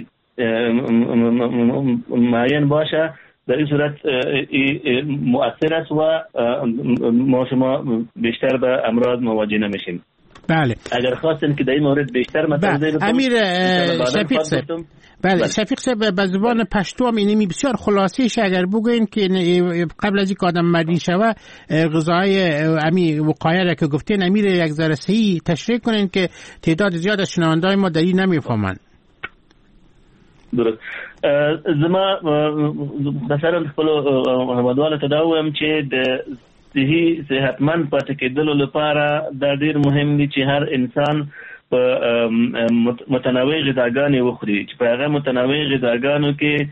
Speaker 5: معین باشه، در این صورت مؤثر است و ما شما بیشتر به امراض مواجه نمیشیم.
Speaker 4: بله.
Speaker 5: اگر خواستین که در این مورد بیشتر مطالعه بکنم
Speaker 4: امیر شفیق صاحب، بله شفیق صاحب به زبان پشتو هم اینمی بسیار خلاصیش اگر بگوین که قبل از اینکه آدم مریض شوه غذای امی وقایه را که گفتین امیر یک ذره صحیح تشریح کنین که تعداد زیاد از شنونده‌های ما در این نمیفهمن.
Speaker 5: درست. زما مثلا خپل هوادوالو ته دا وایم چې د صحتمند پاتې کېدلو لپاره دا ډیر مهم دي چې هر انسان په متنوع غذاګانې وخوري، چې په هغه متنوع غذاګانو کې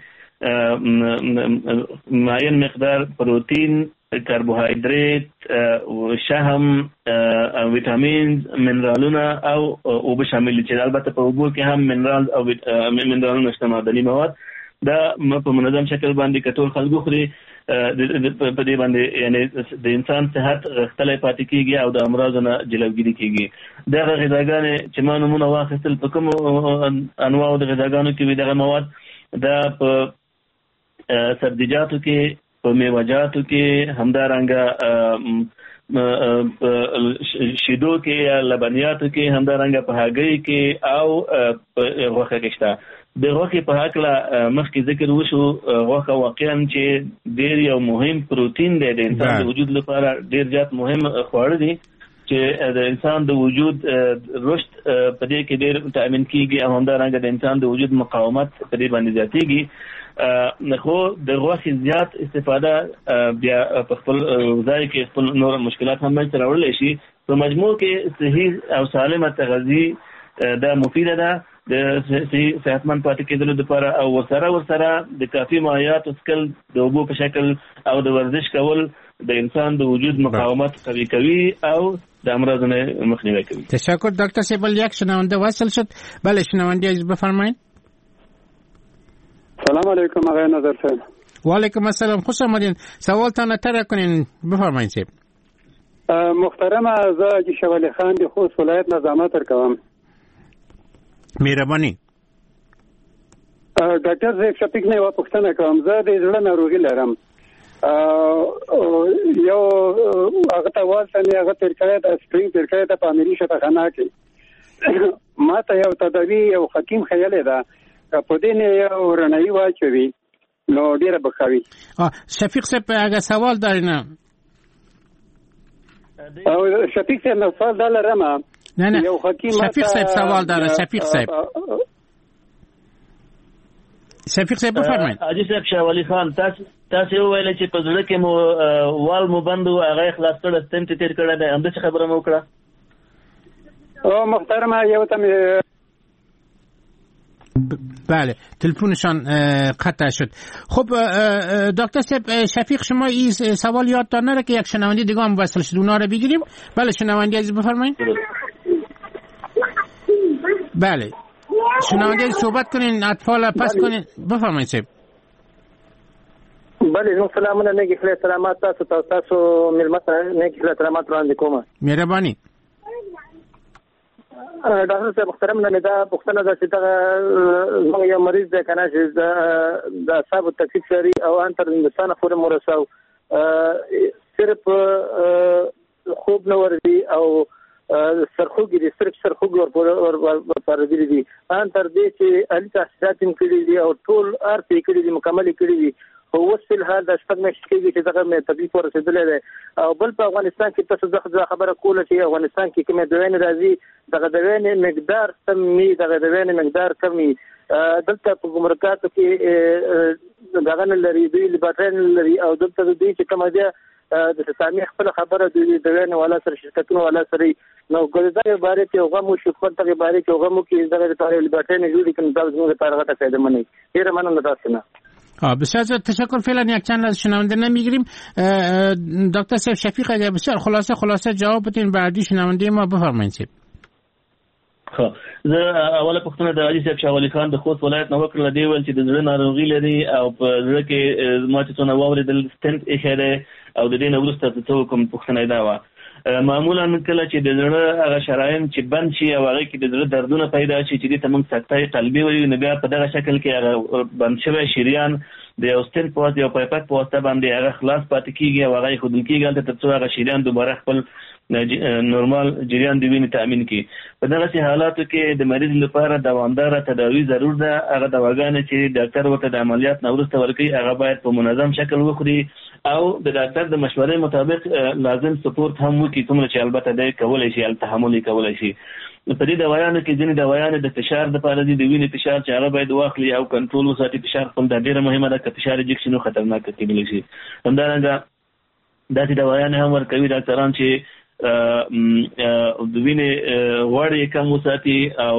Speaker 5: معین مقدار پروتین، کربوهیدرات، شحم، ویتامین، منرالونه او اوبه شامل دي چې البته په اوبو کې هم منرال او منرالونه شته، معدني مواد دا په منظم شکل باندې کټول خلکو خوري په دې باندې یعنی د انسان صحت غښتلی پاتې کیږي او د امراضو نه جلوګیري کیږي. دغه غذاګانې چې ما نومونه واخیستل په کومو انواعو د غذاګانو کې وي دغه مواد دا په سبزیجاتو کې، په میوه‌جاتو کې، همدارنګه شیدو کې یا لبنیاتو کې، همدارنګه په هګۍ کې او په غوښه کې شته. د غوښې په هکله مخکې ذکر وشو، غوښه واقعا چې ډېر یو مهم پروتین دی د انسان د وجود لپاره، ډېر زیات مهم خواړه دي چې د انسان د وجود رشد په دې کې ډېر تأمین کیږي او همدارنګه د انسان د وجود مقاومت په دې باندې زیاتیږي. خو د غوښې زیات استفاده بیا په خپل ځای کې خپل نور مشکلات هم منځته راوړلی شي. په مجموع کې صحیح او سالمه تغذیه دا مفیده ده د صحیح صحتمند پاتې کېدلو لپاره، او ورسره د کافي مایعاتو څښل، د اوبو په شکل او د ورزش کول د انسان د وجود مقاومت قوی کوي او د امراض نه مخنیوی کوي.
Speaker 4: تشکر دکتر صاحب. یک شنونده وصل شد. بله شنونده عزیز بفرمایید.
Speaker 11: سلام علیکم آقای نظر صاحب.
Speaker 4: و علیکم السلام، خوش آمدین. سوالتان طرح کنین، بفرمایید صاحب.
Speaker 11: محترم از جیش ولی خان دی خوست ولایت نظامت کوم.
Speaker 4: مهربانی.
Speaker 11: ډاکټر صاحب شفیق نه و پښتنه کوم. زه د زړه ناروغي لرم. یو هغه ته واسنه هغه تر کړه د سپرینګ تر کړه د پامری شفاخانه کې ما ته یو تداوی یو حکیم خیال ده په دې نه یو رڼایي واچوي نو ډیره بخاوي.
Speaker 4: شفیق صاحب اگه سوال دارین
Speaker 11: او شفیق صاحب نو سوال دلرم.
Speaker 4: نه یو حکیم شفیق صاحب سوال داره. شفیق صاحب بفرمایید.
Speaker 5: حاجی صاحب شاه ولی خان تاسو ویل چې په ځړه کې مو وال مو بندو هغه خلاص کړه ستنټ تیر کړه ده، هم څه خبره مو وکړه؟
Speaker 11: او محترمه یو تم
Speaker 4: بله تلفنشان قطع شد. خب دکتر صاحب شفیق شما این سوال یادتان نره که یک شنونده دیگه هم وصل شد اونا رو بگیریم. بله شنونده عزیز بفرمایید. بله شنونده عزیز صحبت کنین، اطفال پس کنین. بفرمایید صاحب.
Speaker 12: بله نو سلامونه نیکی خلی سلامات تاسو ملمت نیکی خلی سلامات وړاندې کوم.
Speaker 4: مهرباني.
Speaker 12: ډاکټر صاحب محترم نه دا پښتنه ده چې دا یو مریض دی کنه چې د اعصاب تکلیف لري او ان تر هندستان پورې مرساو صرف خوب نه ورځي او سرخوږي دي، صرف سرخوږي ورپاره دي ان تر دې چې علي تحصیلات هم کړي دي او ټول ارتي کړي دي، مکمل کړي دي. هو وصل هذا شپږ میاشتې کېږي چې دغه مې تکلیف ورسېدلی دی. او بل په افغانستان کې تاسو دغه خبره کوله چې افغانستان کې کومې دوایانې راځي، دغه دوایانې مقدار کم وي، دغه دوایانې مقدار کم وي. دلته په ګمرکاتو کې دغه نه لري، دوی لیبارټري نه لري او دلته دوی چې کومه دی د سامي خپل خبره دوی دوایانې والا سره شرکتونه والا سره نو ګلزار عبارت یو غو مو شکر ته عبارت یو غو مو کې دغه لپاره لیبارټري نه جوړي کنه دا زموږ لپاره غټه فائدہ مني. ډیره مننه تاسو نه.
Speaker 4: بسیار تشکر. فعلا یک چند از شنونده نمیگیریم. دکتر صاحب شفیق اگر بسیار خلاصه جواب بدین بعدی شنونده ما بفرمایید.
Speaker 5: خب زه اوله پوښتنه د حاجی صاحب شاه ولی خان د خوست ولایت نو وکړه دی ول چې د زړه ناروغي لري او په زړه کې ما چې څونه واورېدل سټنټ ایښی او د دې نه وروسته څه کوم پوښتنه دا وه. معمولا کله چې د زړه هغه شرايين چې بند شي او هغه کې د زړه دردونه پیدا شي چې د تمنګ سکتای قلبي وي نو بیا په دغه شکل کې هغه بند شوی شریان د یو سټنټ په واسطه او پایپک په واسطه باندې هغه خلاص پاتې کیږي او هغه خودل کیږي تر څو هغه شریان دوباره خپل نورمال جریان د وینې تامین کړي. په دغه حالاتو کې د مریض لپاره دوامدار تداوی ضرور ده. هغه دواګانې چې ډاکټر ورته د عملیات نه وروسته ورکوي هغه باید په منظم شکل وخوري او د ډاکټر د مشورې مطابق لازم سپورت هم وکړي، کوم چې البته د کولای شي تحمل کولای شي. په دې دوايانو کې ځینې دوايانې د فشار لپاره دي، د وینې فشار چې هغه باید واخلي او کنټرول وساتي. فشار خپل د ډیره مهمه ده، که فشار جګ شي نو خطرناک کېدلی شي. همدارنګه داسې دوايانې هم ورکوي ډاکټران چې د وینې غوړ یې کم وساتي او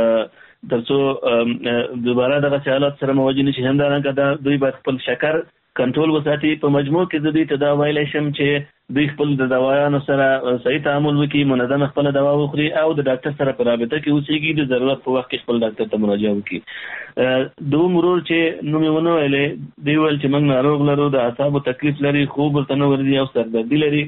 Speaker 5: تر څو دوباره دغه حالات سره مواجه نشي. همدارنګه دوی باید خپل شکر کنټرول وساتي. په مجموع کې د دې ته دا ویلی شم چې دوی خپل د دوايانو سره صحیح تعامل وکړي، منظم خپل دوا وخوري او د ډاکټر سره په رابطه کې اوسېږي، د ضرورت په وخت کې خپل ډاکټر ته مراجعه وکړي. دوه مرور چې نوم یې ونه ویلې، دوی ویل چې موږ ناروغ لرو، د اعصابو تکلیف لري، خوب ورته نه ورځي او سردردي لري.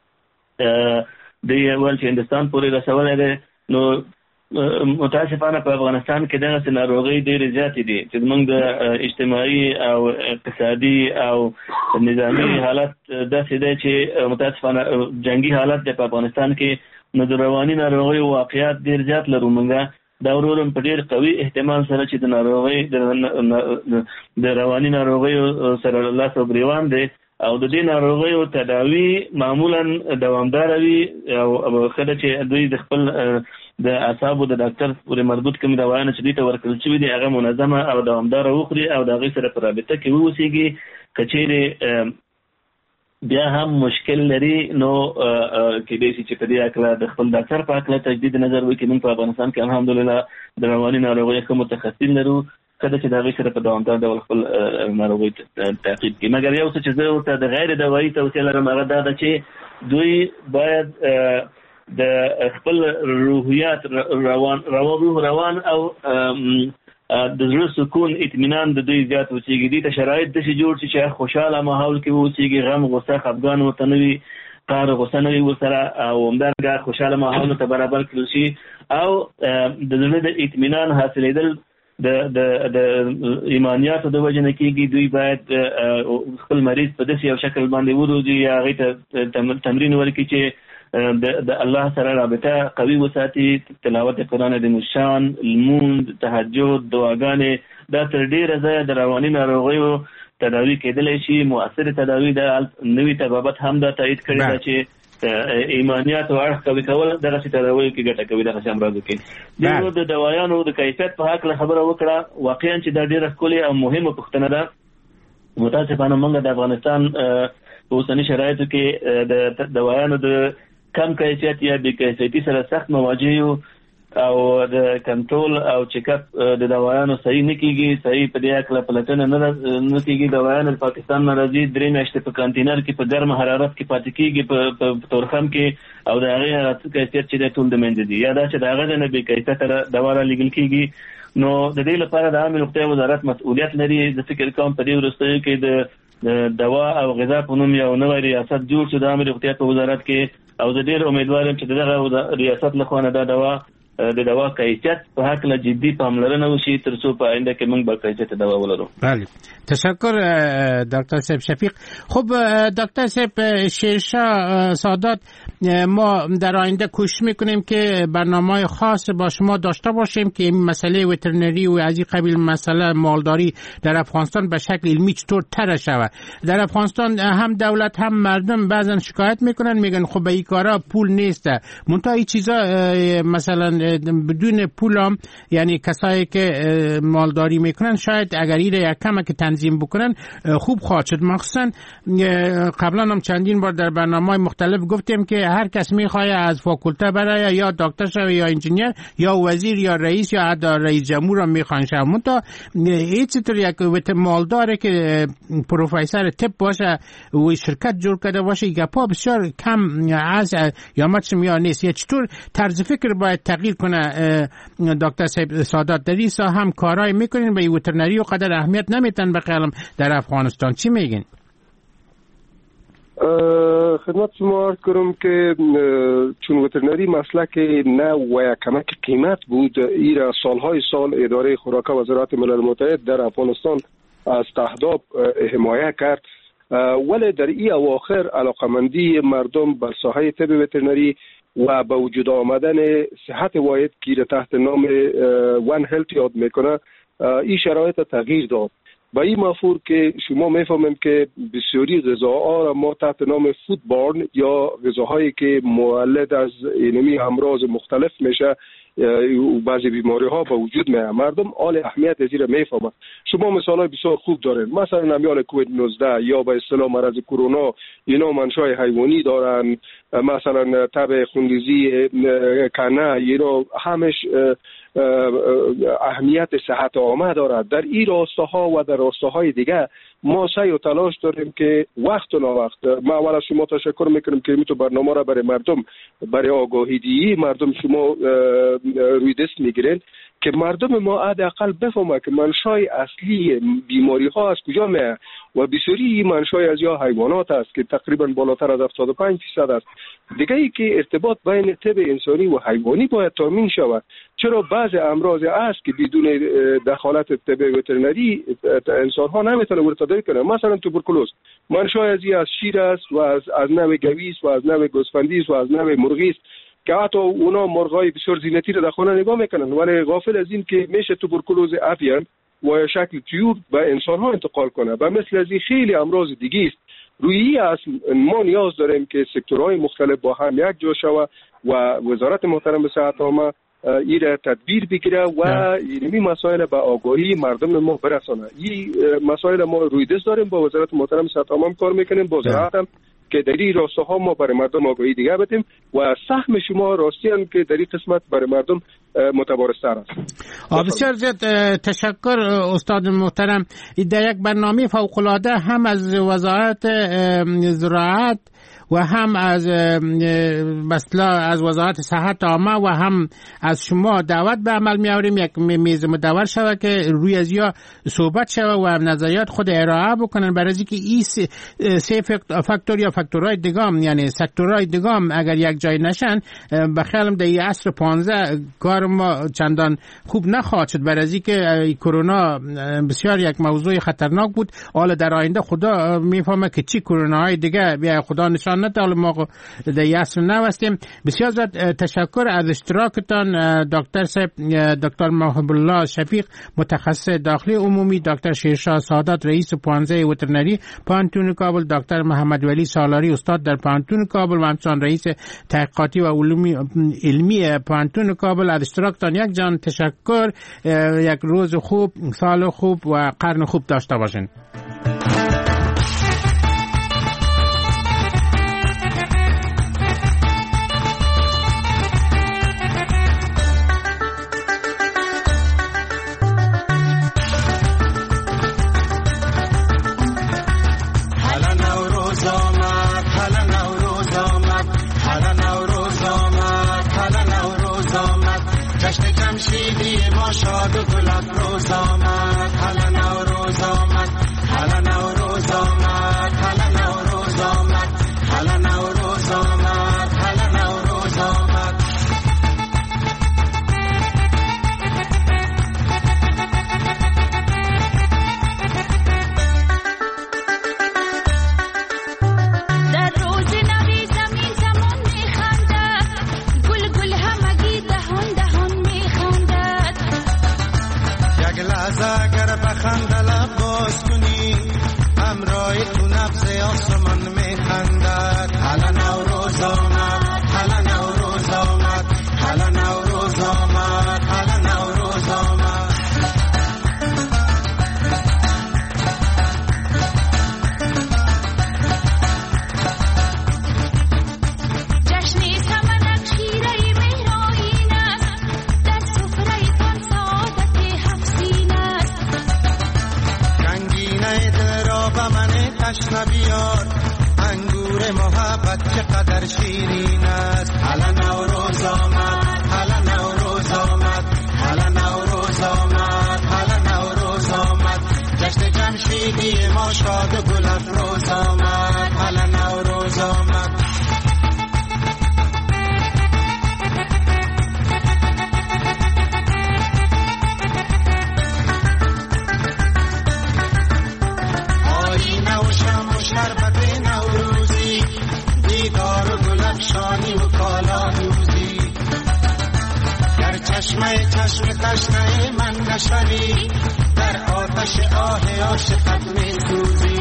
Speaker 5: دوی ویل چې هندوستان پورې رسولی دی. نو متاسفانه په افغانستان کې دغسې ناروغۍ ډېرې زیاتې دي چې زموږ د اجتماعي او اقتصادي او نظامي حالت داسې دی چې متاسفانه جنگي حالت دی په افغانستان کې. نو د رواني ناروغیو واقعیات ډېر زیات لرو موږ. دا ورور په ډېر قوي احتمال سره چې د ناروغۍ د رواني ناروغیو سره لاس او ګریوان دی او د دې ناروغیو تداوی معمولا دوامداره وي او خله چې دوی د خپل د اعصابو د ډاکټر پورې مربوط کوم دوايانې چې دوی ته ورکړل شوي دي هغه منظمه او دوامداره وخوري او د هغې سره په رابطه کې واوسېږي. که چیرې بیا هم مشکل لري نو کېدای شي چې په دې هکله د خپل ډاکټر په هکله تجدید نظر وکړي. موږ په افغانستان کې الحمدلله د رواني ناروغیو ښه متخصصین لرو کله چې د هغې سره په دوامدار ډول خپل ناروغۍ تعقیب کړي. مګر یو څه چې زه ورته د غیر دوایي توصیه لرم هغه دا ده چې دوی باید د خپل روحیات روان او د زړه سکون اطمینان د دوی زیات اوسېږي. دې ته شرایط داسې جوړ شي چې خوشحاله ماحول کې اوسېږي، غم غصه خفګان ورته نه وي، قهر غصه نه وي ورسره، او همدارنګه خوشحاله ماحول ته برابر کړل شي او د زړه د اطمینان حاصلېدل د ایمانیاتو د وجه نه کېږي. دوی باید خپل مریض په داسې یو شکل باندې وروزي یا هغې ته تمرین ورکړي چې د الله سره رابطه قوي وساتي. تلاوت قرآن د مشان، لمونځ، تهجد، دعاګانې دا تر ډېره ځایه د رواني ناروغیو تداوي کېدلی شي. مؤثر تداوي د نوي طبابت هم دا تایید کړې ده چې ایمانیات او اړخ قوي کول دغسې تداویو کې ګټه کوي دغسې امراضو کې. دوی د دوايانو د کیفیت په هکله خبره وکړه. واقعا چې دا ډېره ښکلې او مهمه پوښتنه ده. متاسفانه موږ د افغانستان په اوسني شرایطو کې د دوايانو د کم کیفیت یا بې کیفیتي سره سخت مواجه یو او د کنټرول او چیک اپ د دوايانو صحیح نه کېږي. صحیح په دې هکله پلټنه نه کېږي. دوايان د پاکستان نه راځي، 3 میاشتې په کانټینر کې په ګرم حرارت کې پاتې کېږي په تورخم کې او د هغې کیفیت چې دی ټول د منځه دي، یا دا چې د هغه نه بې کیفیته دوا رالېږل کېږي. نو د دې لپاره د عامې روغتیا وزارت مسؤلیت لري. زه فکر کوم په دې وروستیو کې د دوا او غذا په نوم یو نوی ریاست جوړ شو د عامې روغتیا په وزارت کې، او زه ډېر امیدوار یم چې دغه ریاست لخوا نه دا دوا د دوا کیفیت په هکله جدي پاملرنه وشي تر څو په آینده کې موږ با کیفیت دوا ولرو.
Speaker 4: بله، تشکر دکتر صاحب شفیق. خب دکتر صاحب شیرشاه سادات، ما در آینده کوشش میکنیم که برنامه خاص با شما داشته باشیم که این مسئله وترنری و از این قبیل مسئله مالداری در افغانستان به شکل علمی چطور طرح شود. در افغانستان هم دولت هم مردم بعضا شکایت میکنن، میگن خب به این کارا پول نیست. منتها این چیزا مثلا بدون پول هم، یعنی کسایی که مالداری میکنن شاید اگر این یک کم که تنظیم بکنن خوب خواهد شد. مخصوصا قبلا هم چندین بار در برنامه‌های مختلف گفتیم که هر کس میخواد از فاکولته برای یا دکتر شوه یا انجینیر یا وزیر یا رئیس یا حتی رئیس جمهور هم میخوان شوه. منتها هیچ طور یک مالداره که پروفسور طب باشه و شرکت جور کرده باشه گپا بسیار کم از یا مچم یا نیست. یا چطور طرز فکر باید تغییر کنه دکتر سادات؟ در این ساحه هم کارای میکنین به وترنری و قدر اهمیت نمیتن به قلم در افغانستان، چی میگین؟
Speaker 10: خدمت شما عرض کنم که چون وترنری مسلک نه و کمک قیمت بود، ایرا سالهای سال اداره خوراک وزارت ملل متحد در افغانستان از تهداب حمایه کرد، ولی در این اواخر علاقمندی مردم بر ساحه طب وترنری و با وجود آمدن صحت واحد که تحت نام وان هلت یاد میکنه این شرایط تغییر داد. با این مفهوم که شما میفهمیم که بسیاری غذاها را ما تحت نام فود بارن یا غذاهایی که مولد از اینمی امراض مختلف میشه و بعضی بیماری ها با وجود میاد، مردم آل اهمیت از این را میفهمند. شما مثالای بسیار خوب دارین، مثلا نمیال کووید 19 یا به اصطلاح مرض کرونا، اینا منشأ حیوانی دارن، مثلا تب خونریزی کنه، اینا همش اهمیت صحت عامه دارد. در این راستاها و در راستاهای دیگه ما سعی و تلاش داریم که وقت و ناوقت، ما اول از شما تشکر میکنیم که میتو برنامه را برای مردم، برای آگاهی دهی مردم شما روی دست میگیرین که مردم ما حداقل بفهمه که منشأ اصلی بیماری ها از کجا میاد و بسیاری منشأ از یا حیوانات است که تقریبا بالاتر از 75% است. دیگه ای که ارتباط بین طب انسانی و حیوانی باید تامین شود. چرا بعض امراض است که بدون دخالت طب وترنری انسان ها نمیتونه ورته تداوی کنه. مثلا توبرکلوز منشأ از شیر است و از نوع گویس و از نوع گوسفندی و از نوع مرغی است که حتی اونا مرغای بسیار زینتی را در خانه نگاه میکنن، ولی غافل از این که میشه توبرکلوز آویان و شکل طیور به انسان ها انتقال کنه. و مثل از این خیلی امراض دیگه است. روی اصل ما نیاز داریم که سکتورهای مختلف با هم یک جا شود و وزارت محترم صحت عامه این را تدبیر بگیره و این مسائل به آگاهی مردم ما برسانه. این مسائل ما روی دست داریم، با وزارت محترم صحت عامه کار میکنیم، با وزارت هم که در این راستاها ما برای مردم آگاهی دیگه بدیم و سهم شما راستیان که در این قسمت برای مردم متبارستر است.
Speaker 4: بسیار زیاد تشکر استاد محترم. در یک برنامه فوق‌العاده هم از وزارت زراعت و هم از از وزارت صحت عامه و هم از شما دعوت به عمل می آوریم یک میز مدور شود که روی از یا صحبت شود و نظریات خود ارائه بکنن، برای اینکه این سه فاکتور یا فاکتورهای دیگام یعنی سکتورهای دیگام اگر یک جای نشن بخیالم در این عصر 15 کار ما چندان خوب نخواهد شد، برای اینکه کرونا بسیار یک موضوع خطرناک بود. حالا در آینده خدا میفهمه که چی کرونا های دیگه بیا خدا نشان نده، حالا ما در این عصر نوستیم. بسیار زیاد تشکر از اشتراکتان دکتر صاحب، دکتر محب الله شفیق متخصص داخلی عمومی، دکتر شیرشاه سادات رئیس پوانزه وترنری پانتون کابل، دکتر محمد ولی سالاری استاد در پانتون کابل و همچنان رئیس تحقیقاتی و علمی پانتون کابل. از اشتراکتان یک جان تشکر. یک روز خوب، سال خوب و قرن خوب داشته باشین.
Speaker 13: شاد و گل افروز آمد، هلا نوروز آمد، هلا نوروز آمد، هلا نوروز آمد، هلا نوروز آمد، هلا نوروز آمد. در روز نوی زمین زمان میخندد، گل گل همگی دهان دهان میخندد. یک لحظه اگر بخنده لب باز کنی همراه تو نبض آسمان میخندد. هلا نوروز آمد، هلا نوروز آمد، هلا نوروز آمد، هلا نوروز آمد. جشنی سمنک شیره مهرآیین است، در سفره تان سعادت هفسین است. رنگینه دل را به من تشنه بیار، انگور محبت چقدر شیرین است. هلا نوروز آمد، هلا نوروز آمد، هلا نوروز آمد، هلا نوروز آمد. جشن جمشیدی ما شاد و گل افروز آمد، هلا نوروز آمد. آینه و شم و شربت نوروزی، دیدار و گل افشانی و کالا دوزی. در چشمه چشم تشنه من نشوی، در آتش آه عاشقت می سوزی.